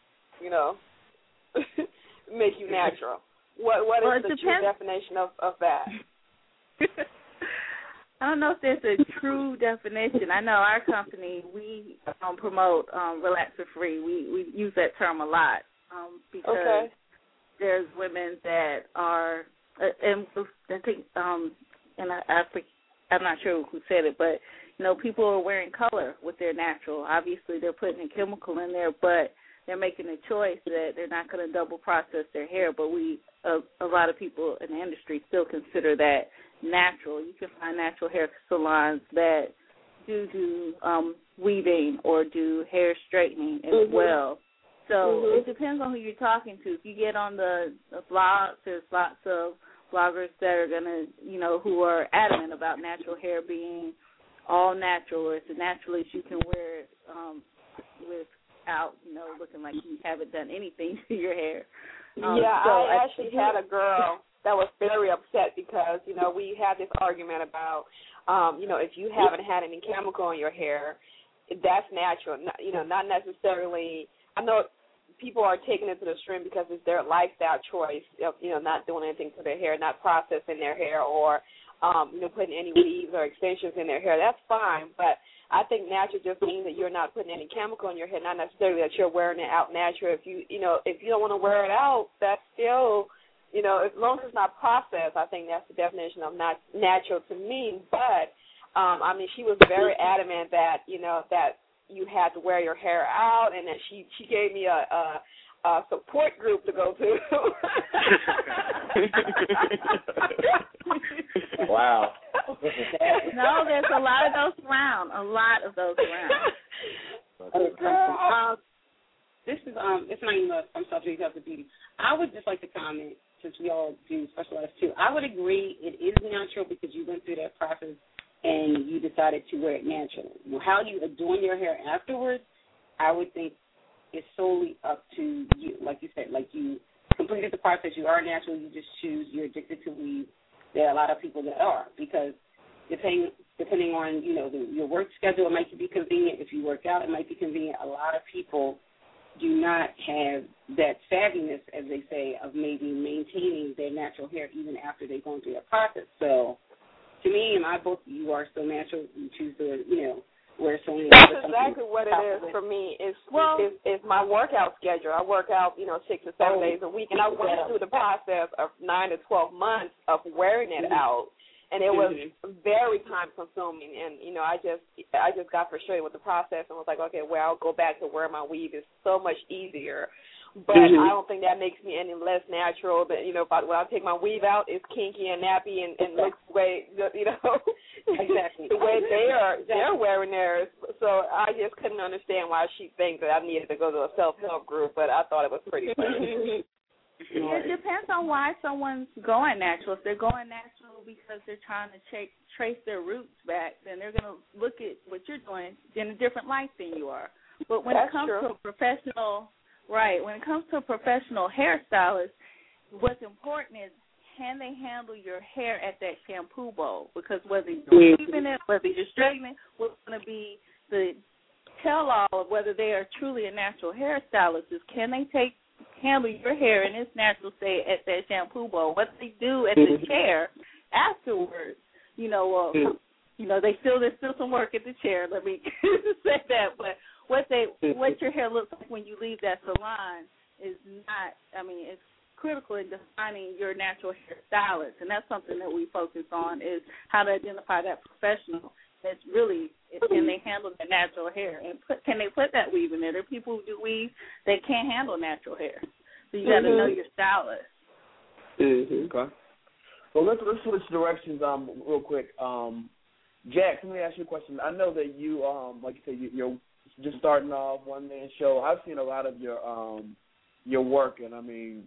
make you natural? What is the true definition of that? I don't know if there's a true definition. I know our company, we promote Relaxer Free. We use that term a lot because there's women that are, and I think, and I'm not sure who said it, but, people are wearing color with their natural. Obviously, they're putting a chemical in there, but they're making a choice that they're not going to double process their hair. But a lot of people in the industry still consider that natural. You can find natural hair salons that do weaving or do hair straightening as well. So it depends on who you're talking to. If you get on the blogs, there's lots of bloggers that are going to, who are adamant about natural hair being all natural, or it's as natural as you can wear it without, looking like you haven't done anything to your hair. I actually had a girl that was very upset because, we had this argument about, if you haven't had any chemical in your hair, that's natural. Not necessarily. I know people are taking it to the extreme because it's their lifestyle choice of, not doing anything to their hair, not processing their hair, or, putting any weaves or extensions in their hair. That's fine, but I think natural just means that you're not putting any chemical in your hair, not necessarily that you're wearing it out natural. If you don't want to wear it out, that's still, as long as it's not processed, I think that's the definition of not natural to me. But, she was very adamant that, that you had to wear your hair out, and that she gave me a support group to go to. Wow. No, there's a lot of those around. This is it's not even some subject of the beauty. I would just like to comment, since we all do specialize too. I would agree it is natural because you went through that process and you decided to wear it naturally. How you adorn your hair afterwards, I would think, is solely up to you. Like you said, like you completed the process, you are natural, you just choose, you're addicted to weave. There are a lot of people that are, because depending on, your work schedule, it might be convenient. If you work out, it might be convenient. A lot of people do not have that savviness, as they say, of maybe maintaining their natural hair even after they've gone through that process. So, to me, in my book, you are still natural. You choose to, wear something. That's exactly what it is for me. Is my workout schedule. I work out, 6 to 7 days a week, and I went through the process of 9 to 12 months of wearing it out. And it was very time consuming, and I just got frustrated with the process and was like, okay, well, I'll go back to where my weave is so much easier. But I don't think that makes me any less natural. That when I take my weave out, it's kinky and nappy and looks the way exactly the way they're wearing theirs. So I just couldn't understand why she thinks that I needed to go to a self-help group. But I thought it was pretty funny. It depends on why someone's going natural. If they're going natural because they're trying to trace their roots back, then they're going to look at what you're doing in a different light than you are. But when it comes to a professional, when it comes to a professional hairstylist, what's important is, can they handle your hair at that shampoo bowl? Because whether you're weaving it, whether you're straightening, what's going to be the tell-all of whether they are truly a natural hairstylist is, can they handle your hair in its natural state at that shampoo bowl? What they do at the chair afterwards, there's still some work at the chair. Let me say that, but what your hair looks like when you leave that salon is not. It's critical in defining your natural hairstylist, and that's something that we focus on, is how to identify that professional. That's really, can they handle their natural hair, and can they put that weave in there? There are people who do weave that can't handle natural hair, so you got to know your stylist. Okay. Well, let's switch directions real quick. Jack, let me ask you a question. I know that you, like you said, you're just starting off, one-man show. I've seen a lot of your work, and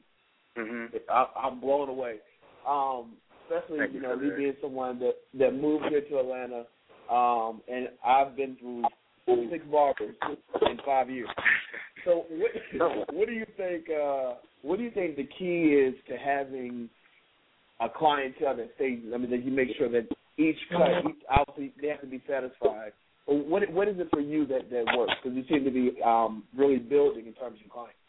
I'm blown away. Especially, me being someone that moved here to Atlanta, and I've been through 6 barbers in 5 years. So, what do you think? What do you think the key is to having a clientele that stays? That you make sure that each cut, obviously, they have to be satisfied. What is it for you that works? Because you seem to be really building in terms of your clients.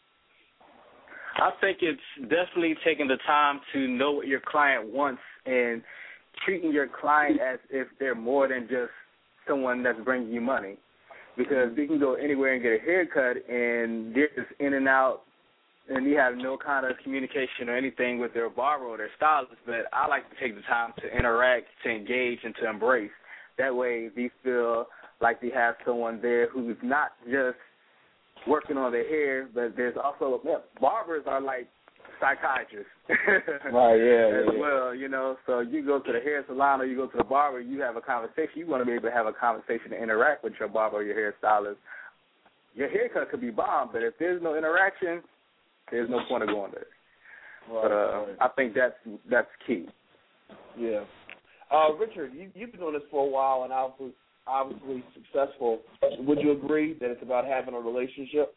I think it's definitely taking the time to know what your client wants and treating your client as if they're more than just someone that's bringing you money. Because you can go anywhere and get a haircut, and they're just in and out, and you have no kind of communication or anything with their barber or their stylist. But I like to take the time to interact, to engage, and to embrace. That way they feel like they have someone there who's not just working on their hair, but there's also, barbers are like psychiatrists. Right, yeah. As well, so you go to the hair salon or you go to the barber, you have a conversation. You want to be able to have a conversation and interact with your barber or your hairstylist. Your haircut could be bomb, but if there's no interaction, there's no point of going there. Right. But I think that's key. Yeah. Richard, you've been doing this for a while and obviously successful. Would you agree that it's about having a relationship?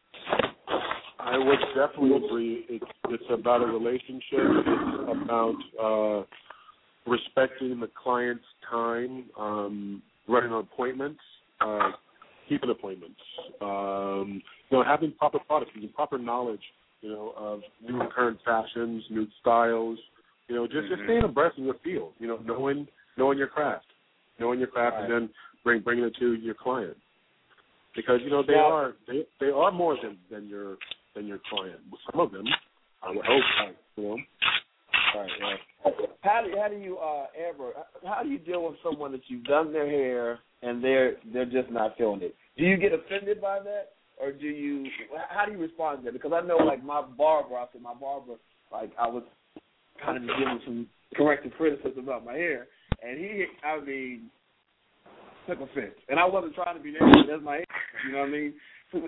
I would definitely agree. It's about a relationship. It's about respecting the client's time, running appointments, keeping appointments, having proper products, using proper knowledge, of new and current fashions, new styles, just staying abreast in your field, knowing your craft. And then bringing it to your client, because they are more than your client. Some of them, I would hope. Right. How do you how do you deal with someone that you've done their hair and they're just not feeling it? Do you get offended by that, or how do you respond to that? Because I know, like, my barber, like, I was kind of giving some corrective criticism about my hair. and he, I mean, took offense. And I wasn't trying to be negative. That's my age, you know what I mean? So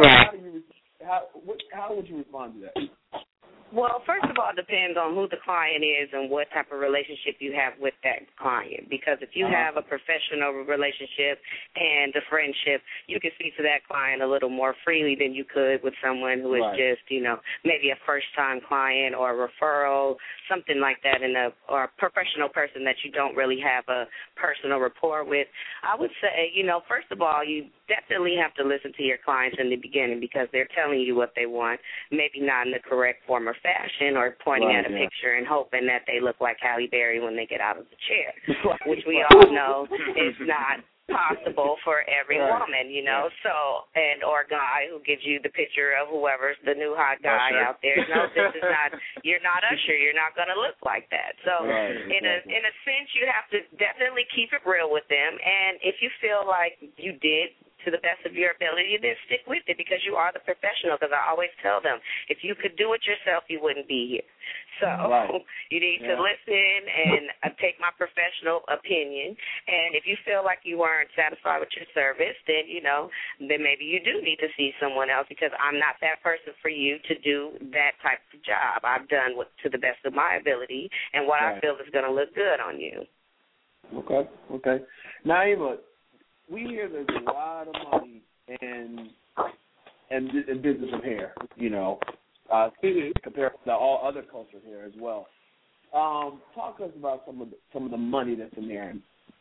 how would you respond to that? Well, first of all, it depends on who the client is and what type of relationship you have with that client. Because if you have a professional relationship and a friendship, you can speak to that client a little more freely than you could with someone who is just, maybe a first-time client or a referral, something like that, or a professional person that you don't really have a personal rapport with. I would say, first of all, you definitely have to listen to your clients in the beginning because they're telling you what they want, maybe not in the correct form or fashion, or pointing at a picture and hoping that they look like Halle Berry when they get out of the chair, which we all know is not possible for every woman, so, or guy who gives you the picture of whoever's the new hot guy out there. No, this is not, you're not Usher, you're not going to look like that. So in a sense, you have to definitely keep it real with them, and if you feel like you did to the best of your ability, then stick with it because you are the professional. Because I always tell them, if you could do it yourself, you wouldn't be here. So you need to listen and take my professional opinion. And if you feel like you weren't satisfied with your service, then, then maybe you do need to see someone else because I'm not that person for you to do that type of job. I've done to the best of my ability and what I feel is going to look good on you. Okay. Now, Eva, we hear there's a lot of money in business of hair, compared to all other cultures here as well. Talk to us about some of the money that's in there.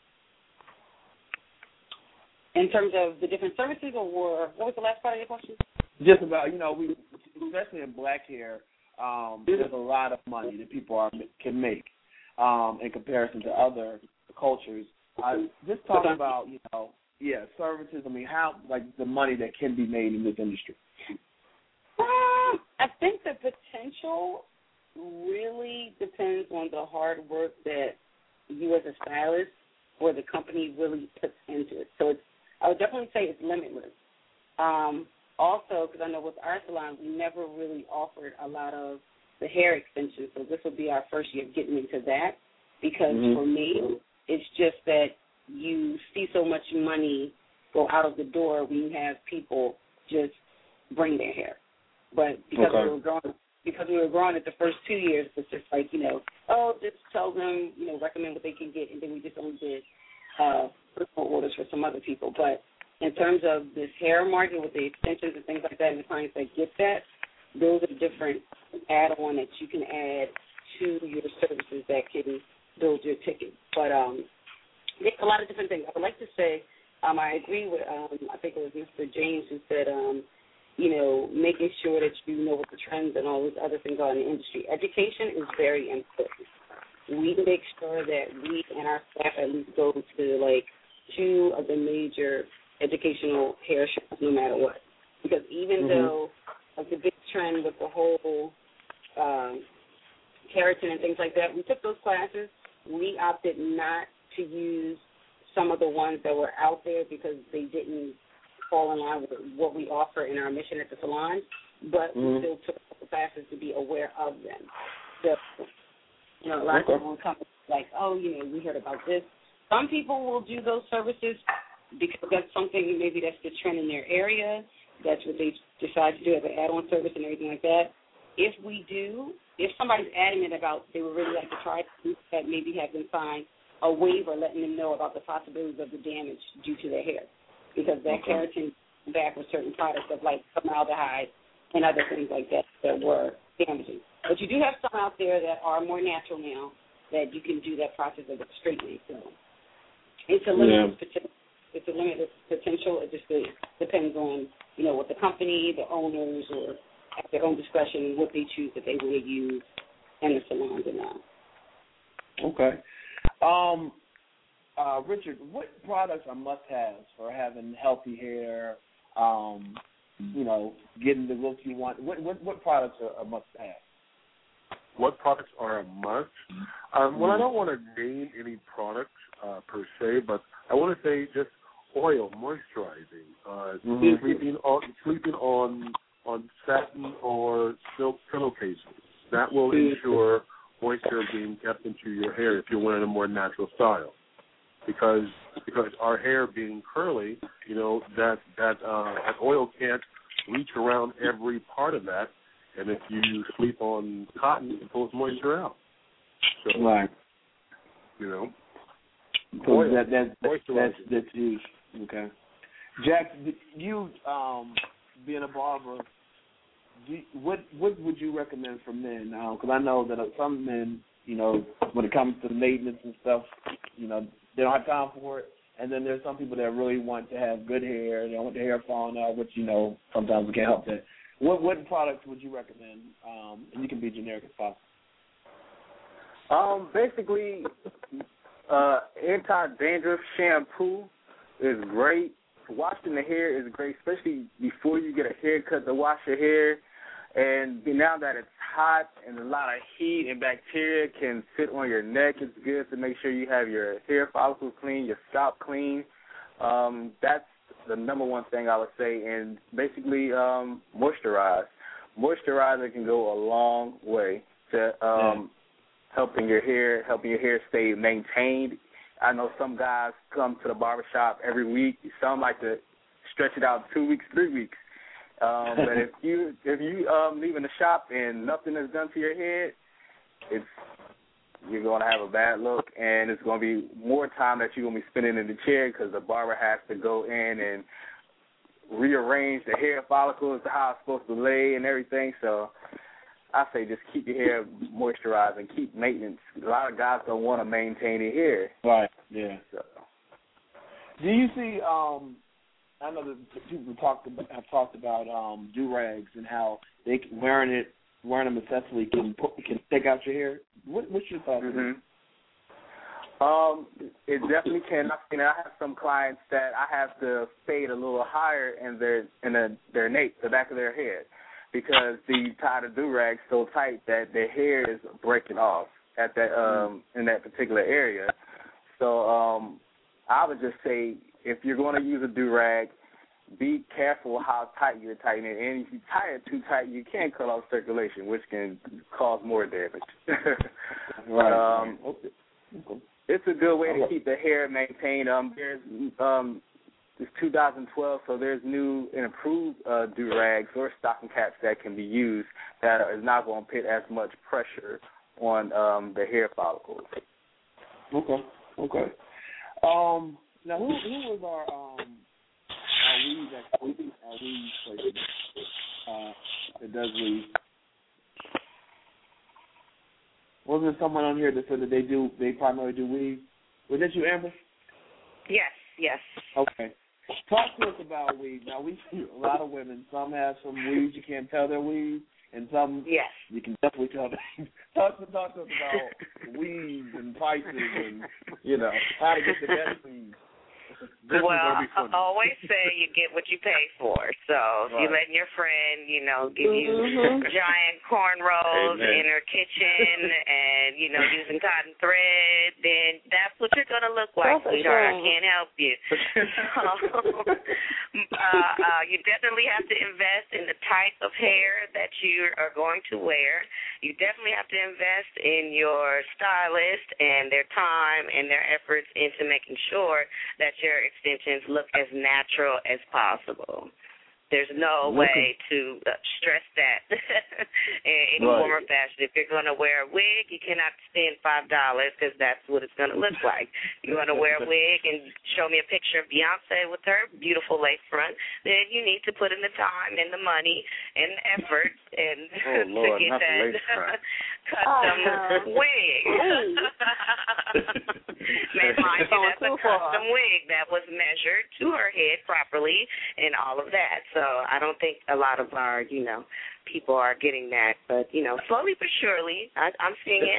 In terms of the different services, or what was the last part of your question? Just about, we especially in black hair, there's a lot of money that people can make in comparison to other cultures. Just talk about, services. I mean, how, the money that can be made in this industry. I think the potential really depends on the hard work that you as a stylist or the company really puts into it. So I would definitely say it's limitless. Also, because I know with our salon, we never really offered a lot of the hair extensions, so this will be our first year getting into that because for me, it's just that you see so much money go out of the door when you have people just bring their hair. But because we were growing it the first 2 years, it's just like, just tell them, recommend what they can get, and then we just only did personal orders for some other people. But in terms of this hair market with the extensions and things like that and the clients that get that, those are different add-on that you can add to your services that can build your ticket. But there's a lot of different things. I would like to say I agree with, I think it was Mr. James who said, making sure that you know what the trends and all those other things are in the industry. Education is very important. We make sure that we and our staff at least go to, 2 of the major educational hair shows no matter what. Because even though, the big trend with the whole keratin and things like that, we took those classes. We opted not to use some of the ones that were out there because they didn't fall in line with what we offer in our mission at the salon, but we still took the classes to be aware of them. So, a lot of people will come like, we heard about this. Some people will do those services because that's something, maybe that's the trend in their area. That's what they decide to do as an add-on service and everything like that. If somebody's adamant about they would really like to try that, maybe have them sign a waiver letting them know about the possibilities of the damage due to their hair, because that keratin back with certain products of formaldehyde and other things like that were damaging. But you do have some out there that are more natural now that you can do that process of straightening. So it's a limited potential. It's a limited potential. It just depends on what the company, the owners, or at their own discretion, what they choose that they want to use in the salons and all. Okay. Richard, what products are must-haves for having healthy hair, getting the look you want? What products are must-haves? What products are a must? Well, I don't want to name any products per se, but I want to say just oil, moisturizing, sleeping on satin or silk pillowcases. That will ensure moisture being kept into your hair if you're wearing a more natural style. Because our hair being curly, that oil can't reach around every part of that, and if you sleep on cotton, it pulls moisture out. So, right. Oil, that's huge. Okay, Jack, you being a barber, what would you recommend for men? Because I know that some men, when it comes to maintenance and stuff, they don't have time for it. And then there's some people that really want to have good hair. They don't want the hair falling out, which, sometimes we can't help that. What products would you recommend? And you can be generic as possible. Basically, anti-dandruff shampoo is great. Washing the hair is great, especially before you get a haircut to wash your hair. And now that it's hot and a lot of heat and bacteria can sit on your neck, it's good to make sure you have your hair follicles clean, your scalp clean. That's the number one thing I would say. And basically moisturize. Moisturizer can go a long way to helping your hair stay maintained. I know some guys come to the barbershop every week. Some like to stretch it out 2 weeks, 3 weeks. But if you leaving the shop and nothing is done to your head, you're going to have a bad look, and it's going to be more time that you're going to be spending in the chair because the barber has to go in and rearrange the hair follicles to how it's supposed to lay and everything. So I say just keep your hair moisturized and keep maintenance. A lot of guys don't want to maintain their hair. Right, yeah. So. Do you see, I know that people have talked about do-rags and how wearing them excessively can take out your hair. What's your thought? Mm-hmm. It definitely can. I have some clients that I have to fade a little higher in their nape, the back of their head, because they tie the do-rag so tight that their hair is breaking off at that in that particular area. So I would just say if you're going to use a do-rag, be careful how tight you're tightening it. And if you tie it too tight, you can cut off circulation, which can cause more damage. Right. It's a good way to keep the hair maintained. It's 2012, so there's new and improved do-rags or stocking caps that can be used that is not going to put as much pressure on the hair follicles. Okay. Now, who was our weave person that does weave? Wasn't there someone on here that said that they primarily do weave? Was that you, Amber? Yes. Okay. Talk to us about weave. Now, we see a lot of women. Some have some weaves you can't tell they're weave, and some you can definitely tell. Talk to us about weaves and prices and, how to get the best weave. Well, I always say you get what you pay for. So if you're letting your friend, give you giant cornrows in her kitchen and, using cotton thread, then that's what you're going to look like, sweetheart. I can't help you. You definitely have to invest in the type of hair that you are going to wear. You definitely have to invest in your stylist and their time and their efforts into making sure that your extensions look as natural as possible. There's no way to stress that in any form or fashion. If you're going to wear a wig, you cannot spend $5 because that's what it's going to look like. You're going to wear a wig and show me a picture of Beyonce with her beautiful lace front, then you need to put in the time and the money and the effort and to get that custom wig. Mind you, that's a custom wig that was measured to her head properly and all of that. So I don't think a lot of our, people are getting that. But, slowly but surely, I'm seeing it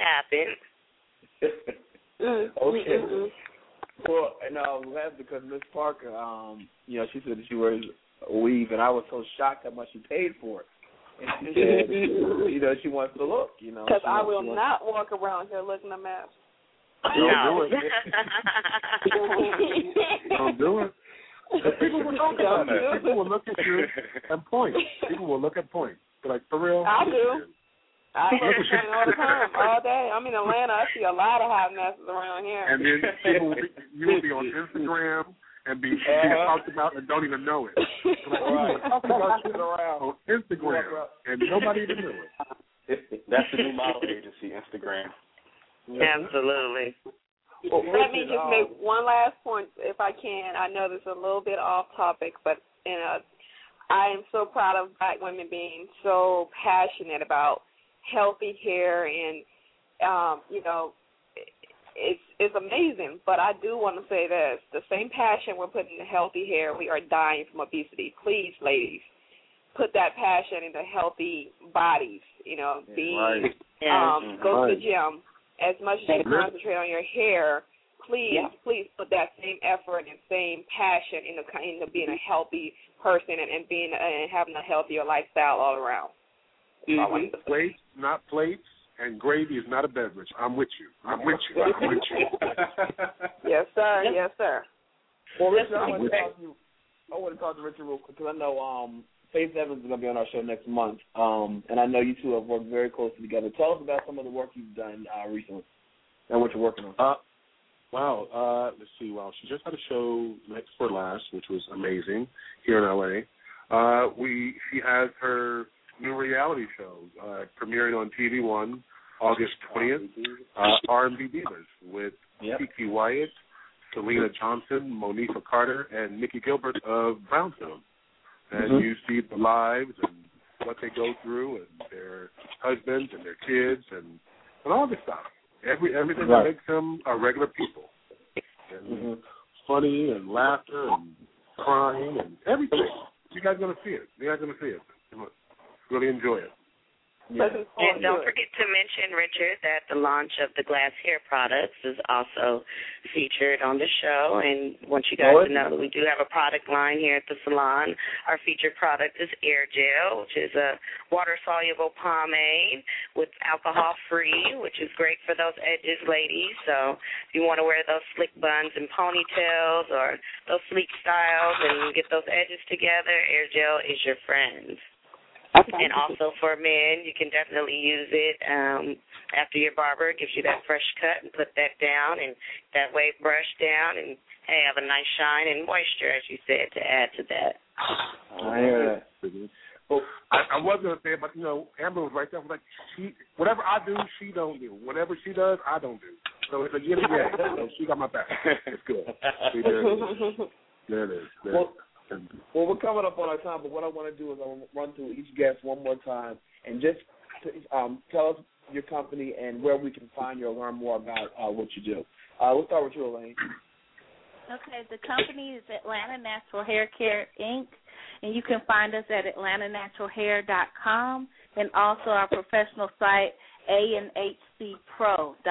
happen. Okay. Well, and that's because Miss Parker, she said that she wears a weave, and I was so shocked how much she paid for it. And she said, she wants to look, Because I will not walk around here looking a mess. Don't do it. Don't do it. People will talk about that. People will look at you and point. People will look at point. They're like, for real? I do. I wear sunscreen all the time, all day. I'm in Atlanta. I see a lot of hot messes around here. And then you will be on Instagram and be talked about and don't even know it. Like, talking about shit on Instagram, and nobody even knew it. That's the new model agency, Instagram. Absolutely. Well, let me just make one last point, if I can. I know this is a little bit off topic, but I am so proud of Black women being so passionate about healthy hair, and it's amazing. But I do want to say this: the same passion we're putting into healthy hair, we are dying from obesity. Please, ladies, put that passion into healthy bodies. Go to the gym. As much as you concentrate on your hair, please put that same effort and same passion into being a healthy person and being and having a healthier lifestyle all around. Plates, not plates, and gravy is not a beverage. I'm with you. Yes, sir. Yes, sir. Well, Richard, I want to talk to Richard real quick because I know Faith Evans is going to be on our show next month, and I know you two have worked very closely together. Tell us about some of the work you've done recently and what you're working on. Let's see. Well, she just had a show Next for Last, which was amazing here in L.A. She has her new reality show premiering on TV One August 20th, R&B Divas with Kiki Wyatt, Selena Johnson, Monifa Carter, and Nikki Gilbert of Brownstone. And you see the lives and what they go through and their husbands and their kids and all this stuff. Everything that makes them a regular people. And funny and laughter and crying and everything. You guys are going to see it. Really enjoy it. And don't forget to mention, Richard, that the launch of the Glass Hair products is also featured on the show. And want you guys to know that we do have a product line here at the salon. Our featured product is Air Gel, which is a water-soluble pomade with alcohol-free, which is great for those edges, ladies. So if you want to wear those slick buns and ponytails or those sleek styles and get those edges together, Air Gel is your friend. And also for men, you can definitely use it after your barber gives you that fresh cut and put that down and that way brush down and have a nice shine and moisture, as you said, to add to that. I hear that. Well, I was going to say it, but, Amber was right there. Like, whatever I do, she don't do. Whatever she does, I don't do. So it's a yin and yang. So she got my back. It's good. There it is. Well, we're coming up on our time, but what I want to do is I want to run through each guest one more time and just tell us your company and where we can find you or learn more about what you do. We'll start with you, Elaine. Okay, the company is Atlanta Natural Hair Care, Inc., and you can find us at atlantanaturalhair.com and also our professional site, anhcpro.org.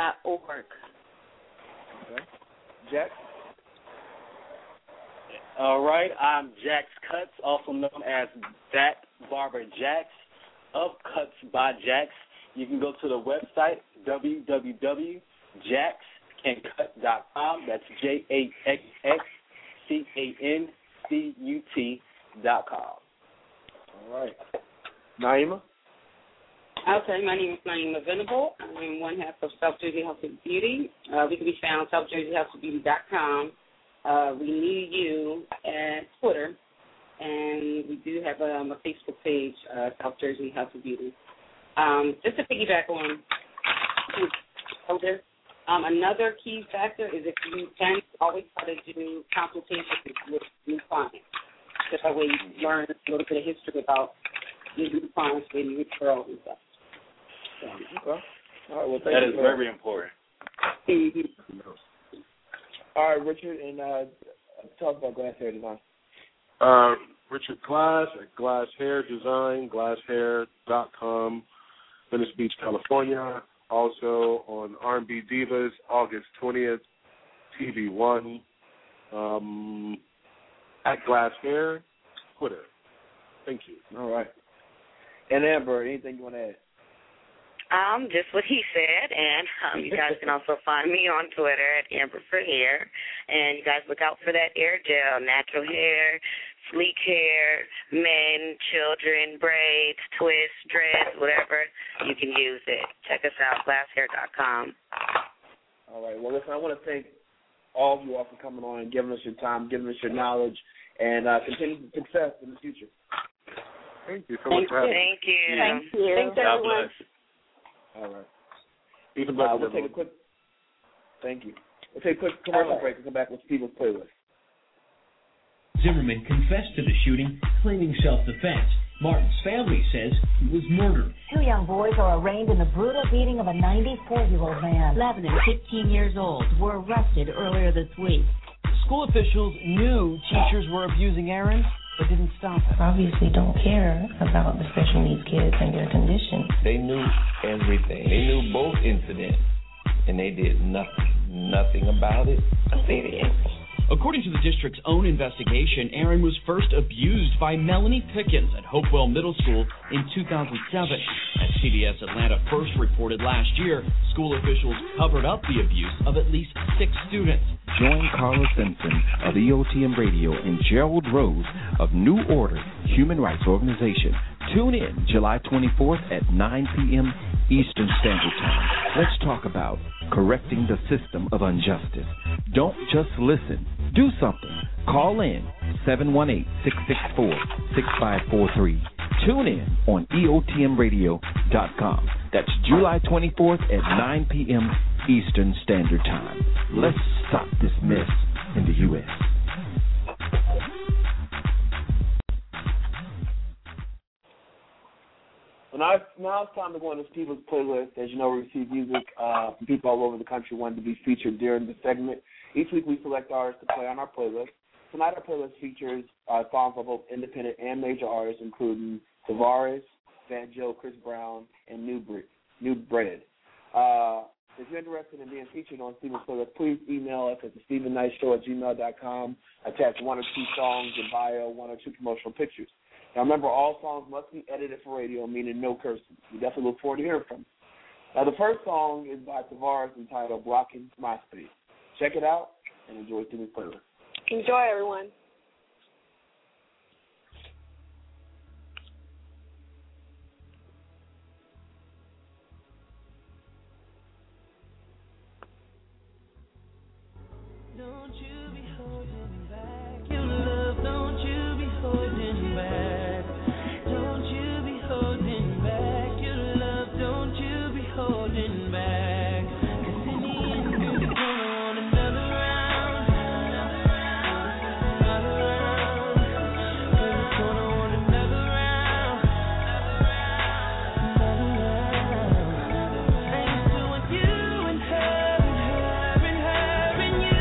Okay. Jack? All right, I'm Jax Cuts, also known as that Barber Jax of Cuts by Jax. You can go to the website www.jaxcancut.com. That's JAXXCANCUT.com. All right, Naima. Okay, my name is Naima Venable. I'm one half of South Jersey Health and Beauty. We can be found at SouthJerseyHealthandBeauty.com. We need you at Twitter, and we do have a Facebook page, South Jersey Health and Beauty. Just to piggyback on this, another key factor is if you can always try to do consultations with new clients. So that way you learn a little bit of history about your new clients and your referrals and stuff. So, okay. All right, well, that is very important. All right, Richard, and talk about Glass Hair Design. Richard Glass at Glass Hair Design, glasshair.com, Venice Beach, California. Also on R&B Divas, August 20th, TV One, at Glass Hair, Twitter. Thank you. All right. And Amber, anything you want to add? Just what he said, and you guys can also find me on Twitter at Amber for Hair, and you guys look out for that Air Gel, natural hair, sleek hair, men, children, braids, twists, dreads, whatever, you can use it. Check us out, glasshair.com. All right. Well, listen, I want to thank all of you all for coming on and giving us your time, giving us your knowledge, and continued success in the future. Thank you so much for having me. Thank you. Thank you. Thanks, everyone. All right. Even We'll take a quick. Thank you. We'll take a quick commercial break and come back with Steven's playlist. Zimmerman confessed to the shooting, claiming self-defense. Martin's family says he was murdered. 2 young boys are arraigned in the brutal beating of a 94-year-old man. 11 and 15 years old were arrested earlier this week. School officials knew teachers were abusing Aaron, but didn't stop it. Obviously don't care about the special needs kids and their condition. They knew everything. They knew both incidents, and they did nothing about it. According to the district's own investigation, Aaron was first abused by Melanie Pickens at Hopewell Middle School in 2007. As CBS Atlanta first reported last year, school officials covered up the abuse of at least 6 students. Join Carla Simpson of EOTM Radio and Gerald Rose of New Order Human Rights Organization. Tune in July 24th at 9 p.m. Eastern Standard Time. Let's talk about correcting the system of injustice. Don't just listen. Do something. Call in 718-664-6543. Tune in on EOTMRadio.com. That's July 24th at 9 p.m. Eastern Standard Time. Let's stop this mess in the U.S. Now it's time to go on to Steven's playlist. As you know, we receive music from people all over the country wanting to be featured during the segment. Each week we select artists to play on our playlist. Tonight our playlist features songs by both independent and major artists, including Tavares, Fat Joe, Chris Brown, and New Bread. If you're interested in being featured on Steven's playlist, please email us at thestevennightshow@gmail.com. Attach 1 or 2 songs in bio, 1 or 2 promotional pictures. Now, remember, all songs must be edited for radio, meaning no cursing. We definitely look forward to hearing from you. Now, the first song is by Tavares entitled Blocking My Space. Check it out and enjoy Steven's playlist. Enjoy, everyone. Don't you be holding back your love, don't you be holding back. Don't you be holding back your love, don't you be holding back. 'Cause in the end, girl, you're gonna want another round. Another round. Girl, you're gonna want another round. Another round. I used to want you and her and her and her and you.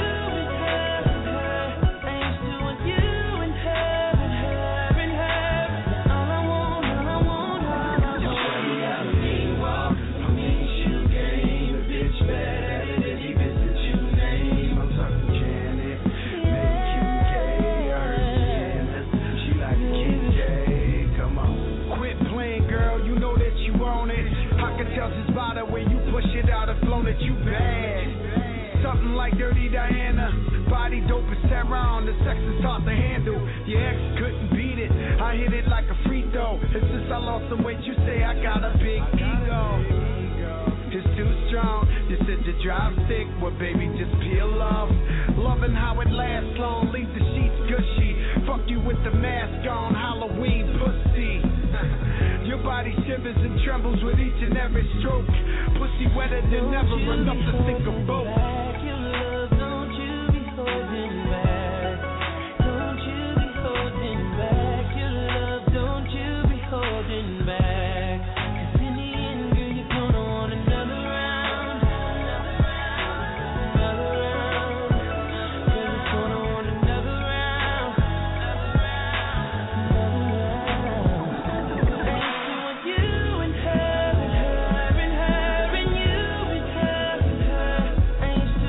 That you bad, something like Dirty Diana, body dope as Sarah, the sex is hard to handle. Your ex couldn't beat it, I hit it like a free throw. And since I lost some weight, you say I got a big ego. It's too strong. You said the drive stick, well baby just peel off. Loving how it lasts long, leave the sheets gushy. Fuck you with the mask on, Halloween pussy. Your body shivers and trembles with each and every stroke. Pussy wetter than ever, enough to sink a boat. Don't you be holding back. Don't you be holding back your love. Don't you be holding back. 'Cause in the end, girl, you're gonna want another round. Another round. Girl, you're gonna want another round. Another round. You and her and her and her and you and her and her. I used to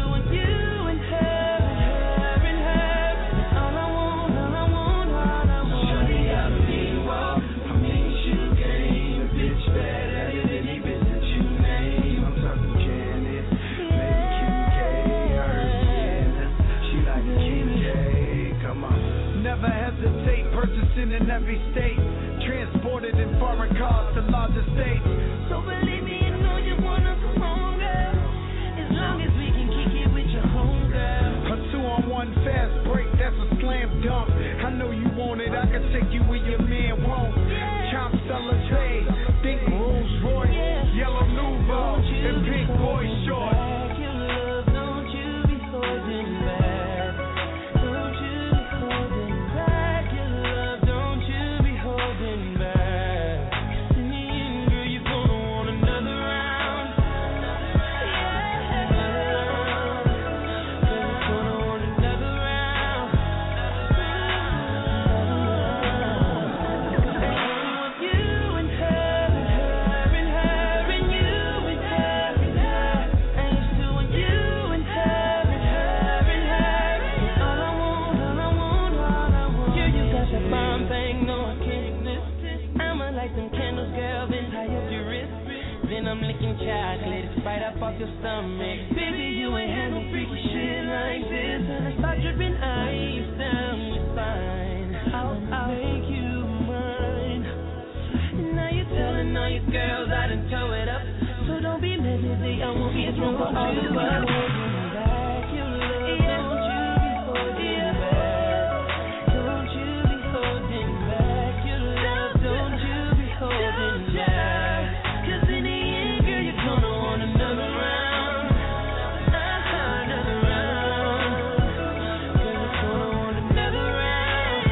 venom licking chocolate right up off your stomach. Baby, you ain't had no freaky shit like this. And I start dripping ice down your spine. I'll make you mine. And now you're telling all your girls I done tow it up. So don't be mad today, I won't be thrown for all the love. Back your love, don't you be holding back. Don't you be holding back your love, don't you be holding back. Cause in the end, girl, you're gonna want another round. Another round. Girl, you're gonna want another round.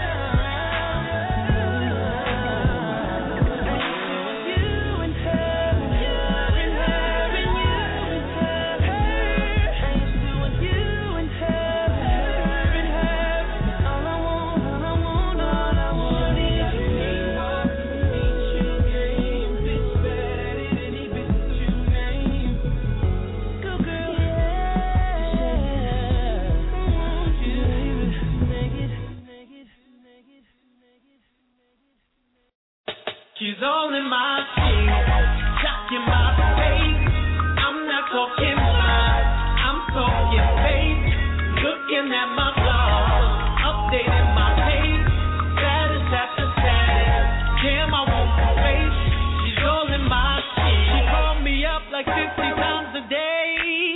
You and her. She's all in my feet, shocking my face. I'm not talking lies, I'm talking face. Looking at my flaws, updating my page. Status after status, damn I won't face. She's all in my feet. She called me up like 50 times a day.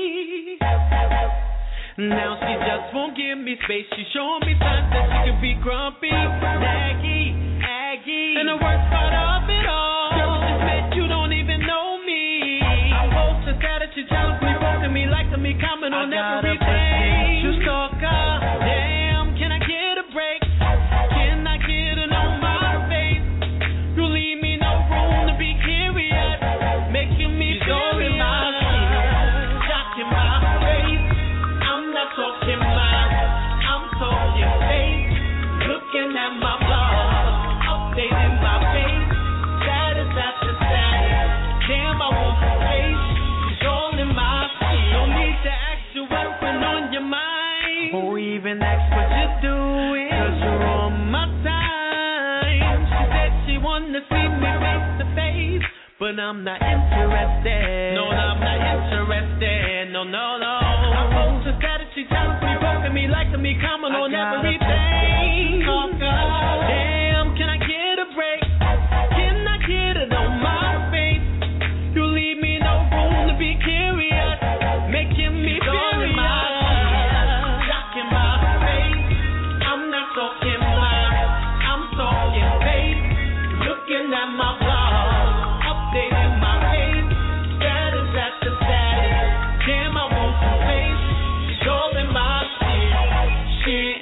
Now she just won't give me space. She's showing me signs that she could be grumpy, naggy, aggy, and the worst part of it all, girl, she said you don't even know me. I post her status, she challenged me, posting me, liking me, comment on everything. You stalker, damn, can I get a break? Can I get it on my face? You leave me no room to be curious, making me furious. Shocking my face, I'm not talking lies, I'm talking face. Looking at my flaws, updating my face. Status after status, damn I won't face. It's all in my feet. No need to ask you what's been on your mind, or even ask what you're doing, cause you're on my time. She said she wanted to see me face to face, but I'm not interested. No, I'm not interested. No, no, no. I post her status, she challenged me, posting me, liking me, comment on everything. Damn, can I get a break? Can I get it on my face? You leave me no room to be curious, making me furious. Shocking my face, I'm not talking lies, I'm talking face. Looking at my flaws, updating my page. Status after status, damn I want some face. She's all in my shit.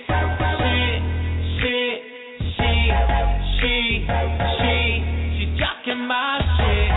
She's jocking my shit.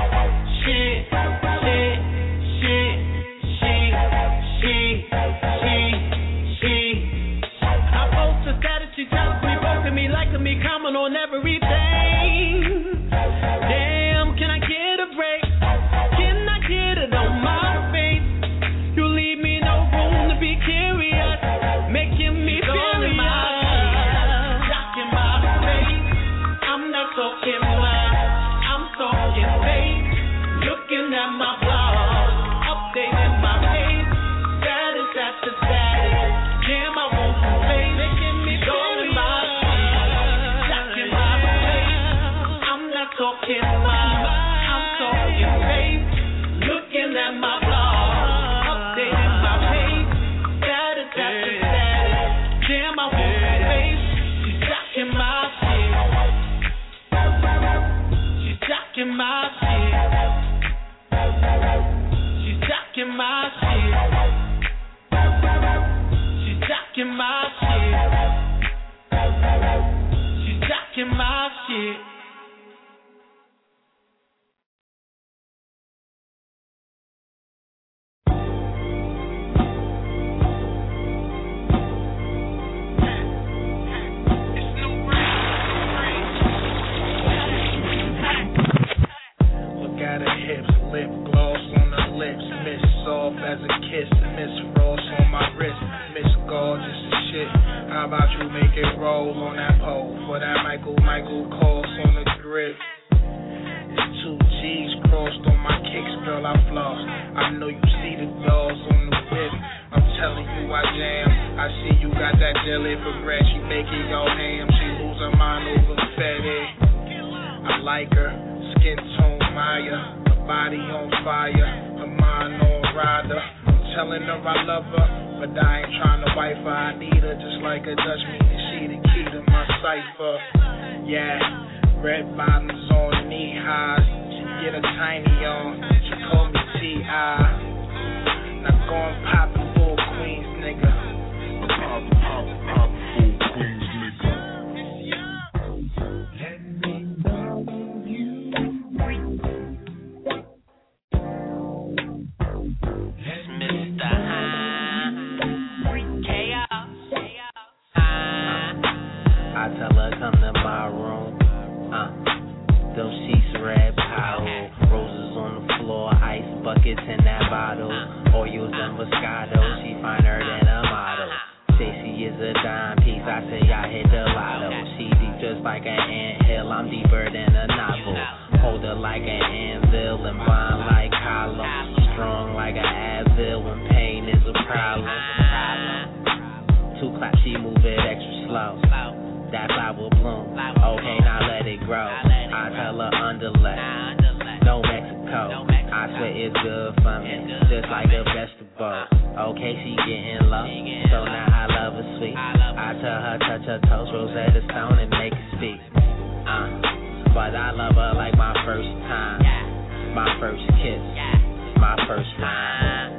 I post her status, she tells me, posting me, liking me, comment on everything. Damn, can I get a break? Can I get it on my face? You leave me no room to be curious, making me furious. Shocking my face, I'm not talking lies, I'm talking face. Looking at my flaws, updating my page. Status after status, damn I won't face. Making me furious. Shocking my face, I'm not talking lies, I'm talking face. Looking at my flaws, updating my page. Status after status, damn I won't face. She's jocking my shit. She's jocking my shit. She's jocking my shit. She's jocking my shit. She's jocking my shit. Look at her hips, lip gloss on her lips, Miss Soft as a kiss, Miss Frost on my wrist, Miss Gorgeous as shit. How about you make it roll on that pole for that Michael Kors on the grip? It's 2 G's crossed on my I know you see the dogs on the whip. I'm telling you I jam. I see you got that jelly for bread. She making your ham. She lose her mind over Fetty. I like her, skin tone Maya, her body on fire, her mind on rider. I'm telling her I love her, but I ain't trying to wife her. I need her just like a Dutch, meaning she the key to my cipher. Yeah, red bottoms on knee highs. She get a tiny on, she call me T.I. Now go and pop the full Queens, nigga. Pop full Queens, nigga. I tell her come to my room, them sheets red powder, roses on the floor, ice buckets in that bottle, oils and Moscato, she finer than a model. Say she is a dime piece, I say I hit the lotto. She deep just like an anthill, I'm deeper than a novel. Hold her like an anvil and bond like column, strong like an Advil when pain is a problem. 2 claps, she move it extra slow. That flower bloom, okay, now let it grow. I tell her underlay, no Mexico. I swear it's good for me, just like a vegetable. Okay, she getting low, so now I love her sweet. I tell her touch her toes, Rosetta Stone, and make it speak. But I love her like my first time, my first kiss, my first rhyme.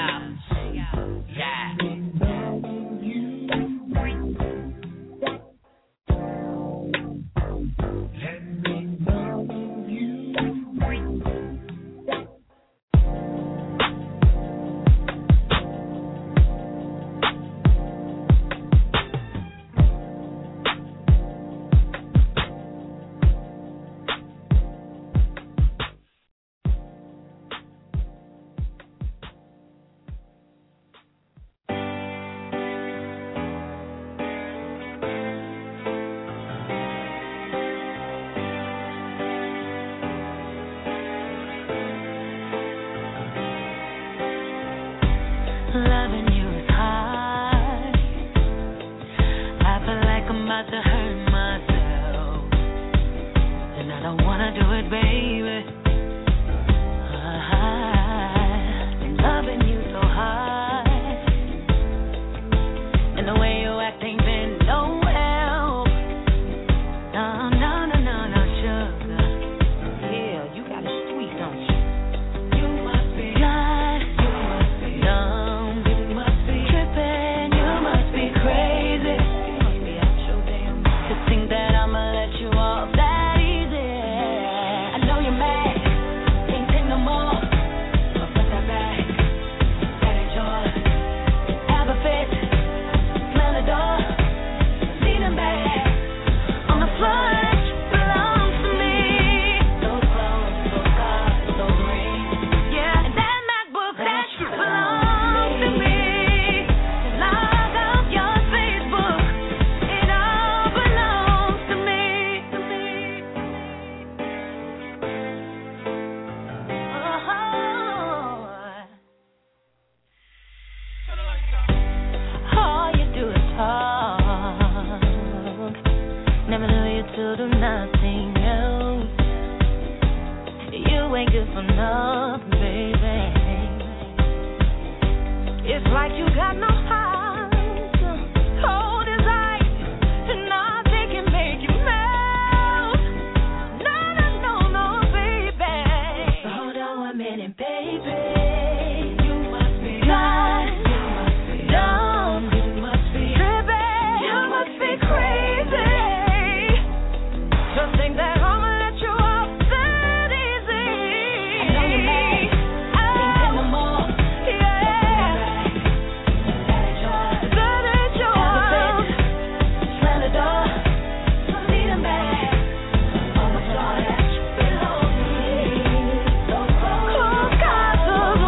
Loving you is hard. I feel like I'm about to hurt myself, and I don't wanna do it, baby. Loving you so hard, and the way you act ain't been no help. No, sugar. Yeah, you got it sweet, don't you? You must be blind, you must be dumb, you must be tripping, you must be crazy. You must be out your damn mind to think that I'ma let you off that easy. I know you're mad, can't take no more. But put that back, that ain't yours. Have a fit, slam the door, lean them back on the floor. To do nothing else. You ain't good for nothing, baby. It's like you got no heart. Cold as ice, and nothing can make you melt. No, baby. So hold on 1 minute, baby. You must be blind, you must be dumb, you must be tripping, you must be crazy. Just think that I'ma let you off that easy. I know you're mad, can't take no more. Yeah, that ain't yours. Slam the door, lead them back on the floor that belongs to me. Those cold cars of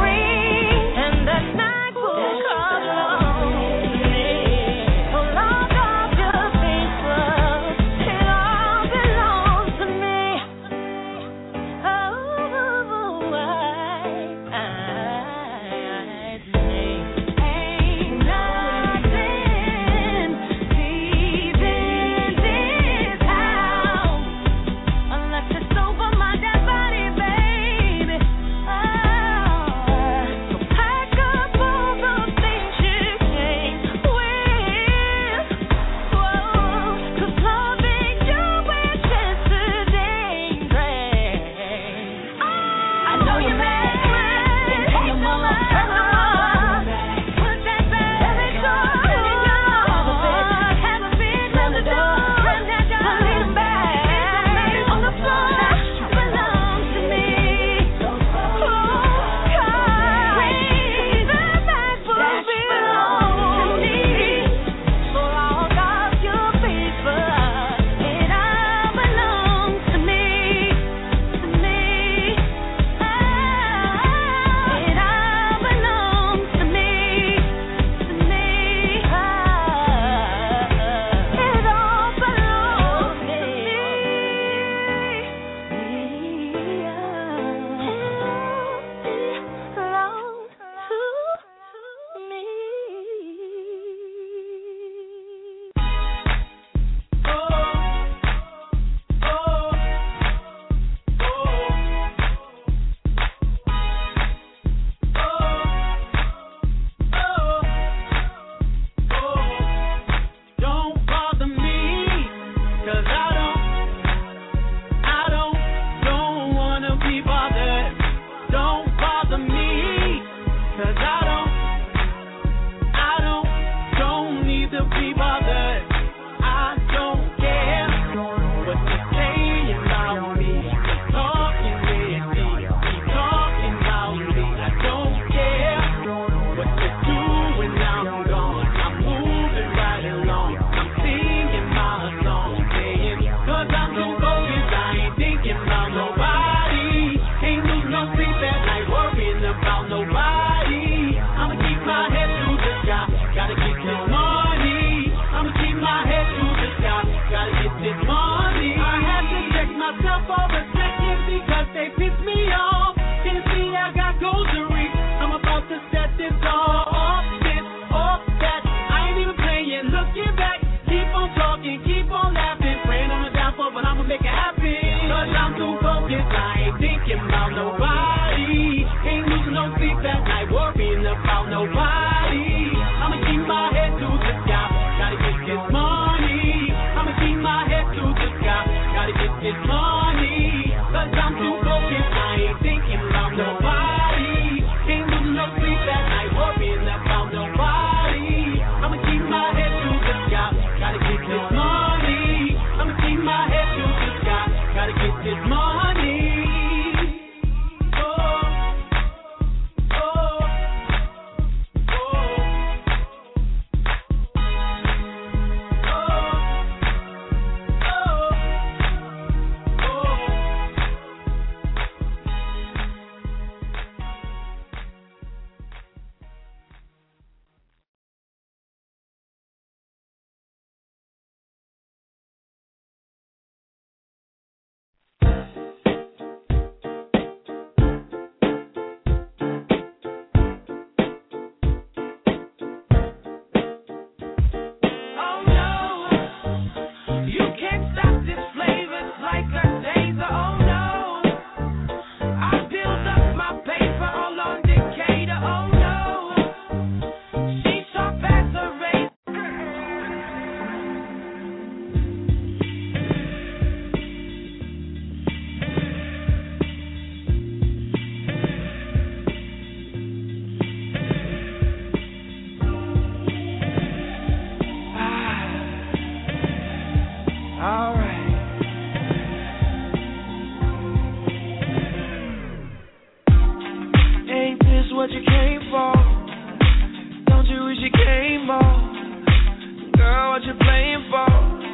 what you came for? Don't you wish you came more? Girl, what you playing for?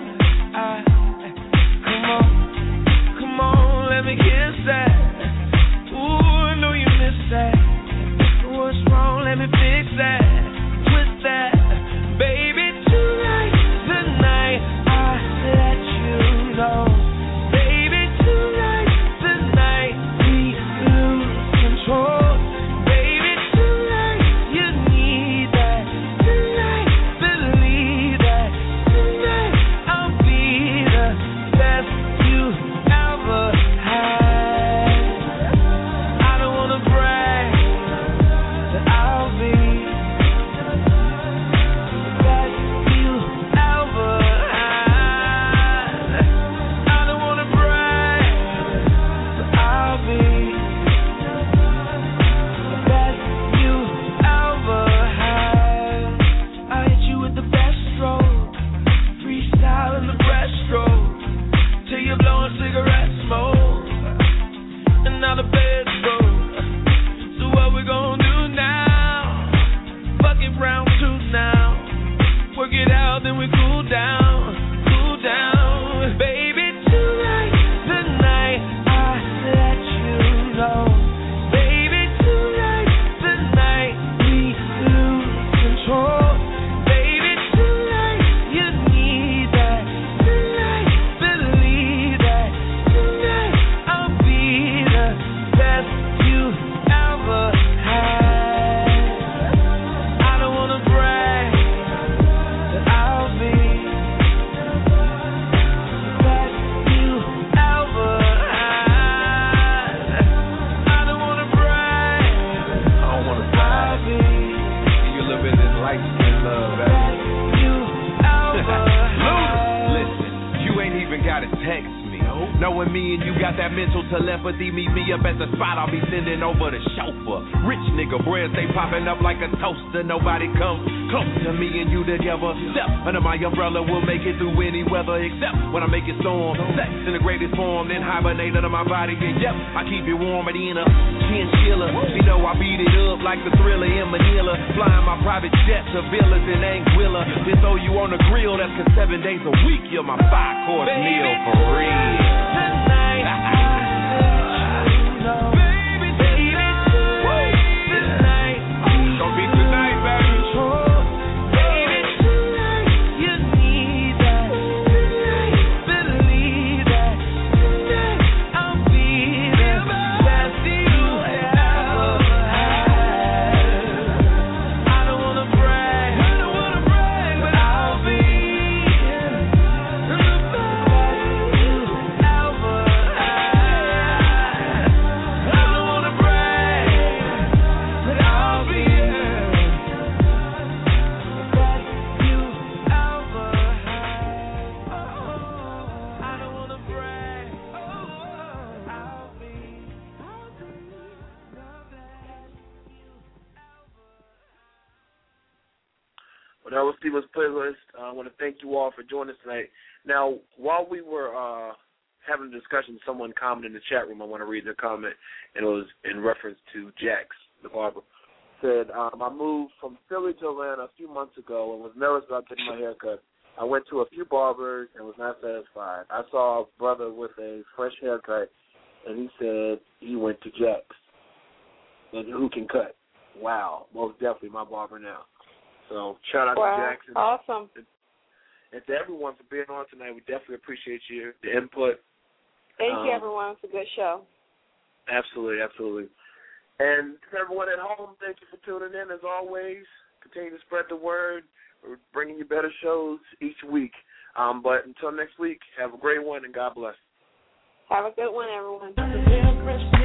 Come on, let me kiss that. Ooh, I know you miss that. What's wrong? Let me fix that. Twist that, baby. Tonight, I let you know. Baby, tonight, we lose control. Baby, tonight, you need that. Tonight, believe that. Tonight, I'll be the best you ever had. I don't wanna brag, but I'll be the best you ever had. I don't wanna brag, but I'll be the best you ever had. I hit you with the best stroke, freestyle in the breaststroke, till you're blowing cigarette smoke, and now the bed's broke. So what we gonna do now? Fuck it round two now. Work it out, then we cool down, baby. Tonight, I let you know. Baby, tonight, we lose control. Baby, tonight, you need that. Tonight, believe that. Tonight, I'll be the best you ever had. I don't wanna brag, but I'll be the best you ever had. I don't wanna brag, I'll be Give you a little bit of this light skin love, baby. you ever had. Listen, you ain't even gotta text me. Knowing me and you got that mental telepathy, meet me up at the spot, I'll be sending over the chauffeur. Rich nigga bread, they popping up like a toaster. Nobody come close to me and you together. Step under my umbrella, we'll make it through any weather, except when I make it storm. Sex in the greatest form, then hibernate under my body. And yep, I keep it warm at in a chinchilla. You know I beat it up like the Thriller in Manila. Flying my private jet to villas in Anguilla. Then throw you on the grill, that's 'cause 7 days a week you're my 5-course meal for real. Tonight, I let you know. Baby, tonight, Don't be tonight, baby. control. Baby, tonight, you need that. Tonight, believe that. Tonight, I'll be the best you ever had. I don't wanna brag, but I'll be the best you ever had. I don't wanna brag, but I'll be the best you ever had. I don't wanna brag, I'll be the best you Well, that was Steven's playlist. I want to thank you all for joining us tonight. Now, while we were having a discussion, someone commented in the chat room. I want to read their comment, and it was in reference to Jax, the barber. Said, I moved from Philly to Atlanta a few months ago and was nervous about getting my hair cut. I went to a few barbers and was not satisfied. I saw a brother with a fresh haircut, and he said he went to Jax. And who can cut? Wow, most definitely my barber now. So shout out to Jackson. Awesome. And to everyone for being on tonight. We definitely appreciate you, the input. Thank you, everyone. It's a good show. Absolutely, absolutely. And to everyone at home, thank you for tuning in. As always, continue to spread the word. We're bringing you better shows each week. But until next week, have a great one, and God bless. Have a good one, everyone.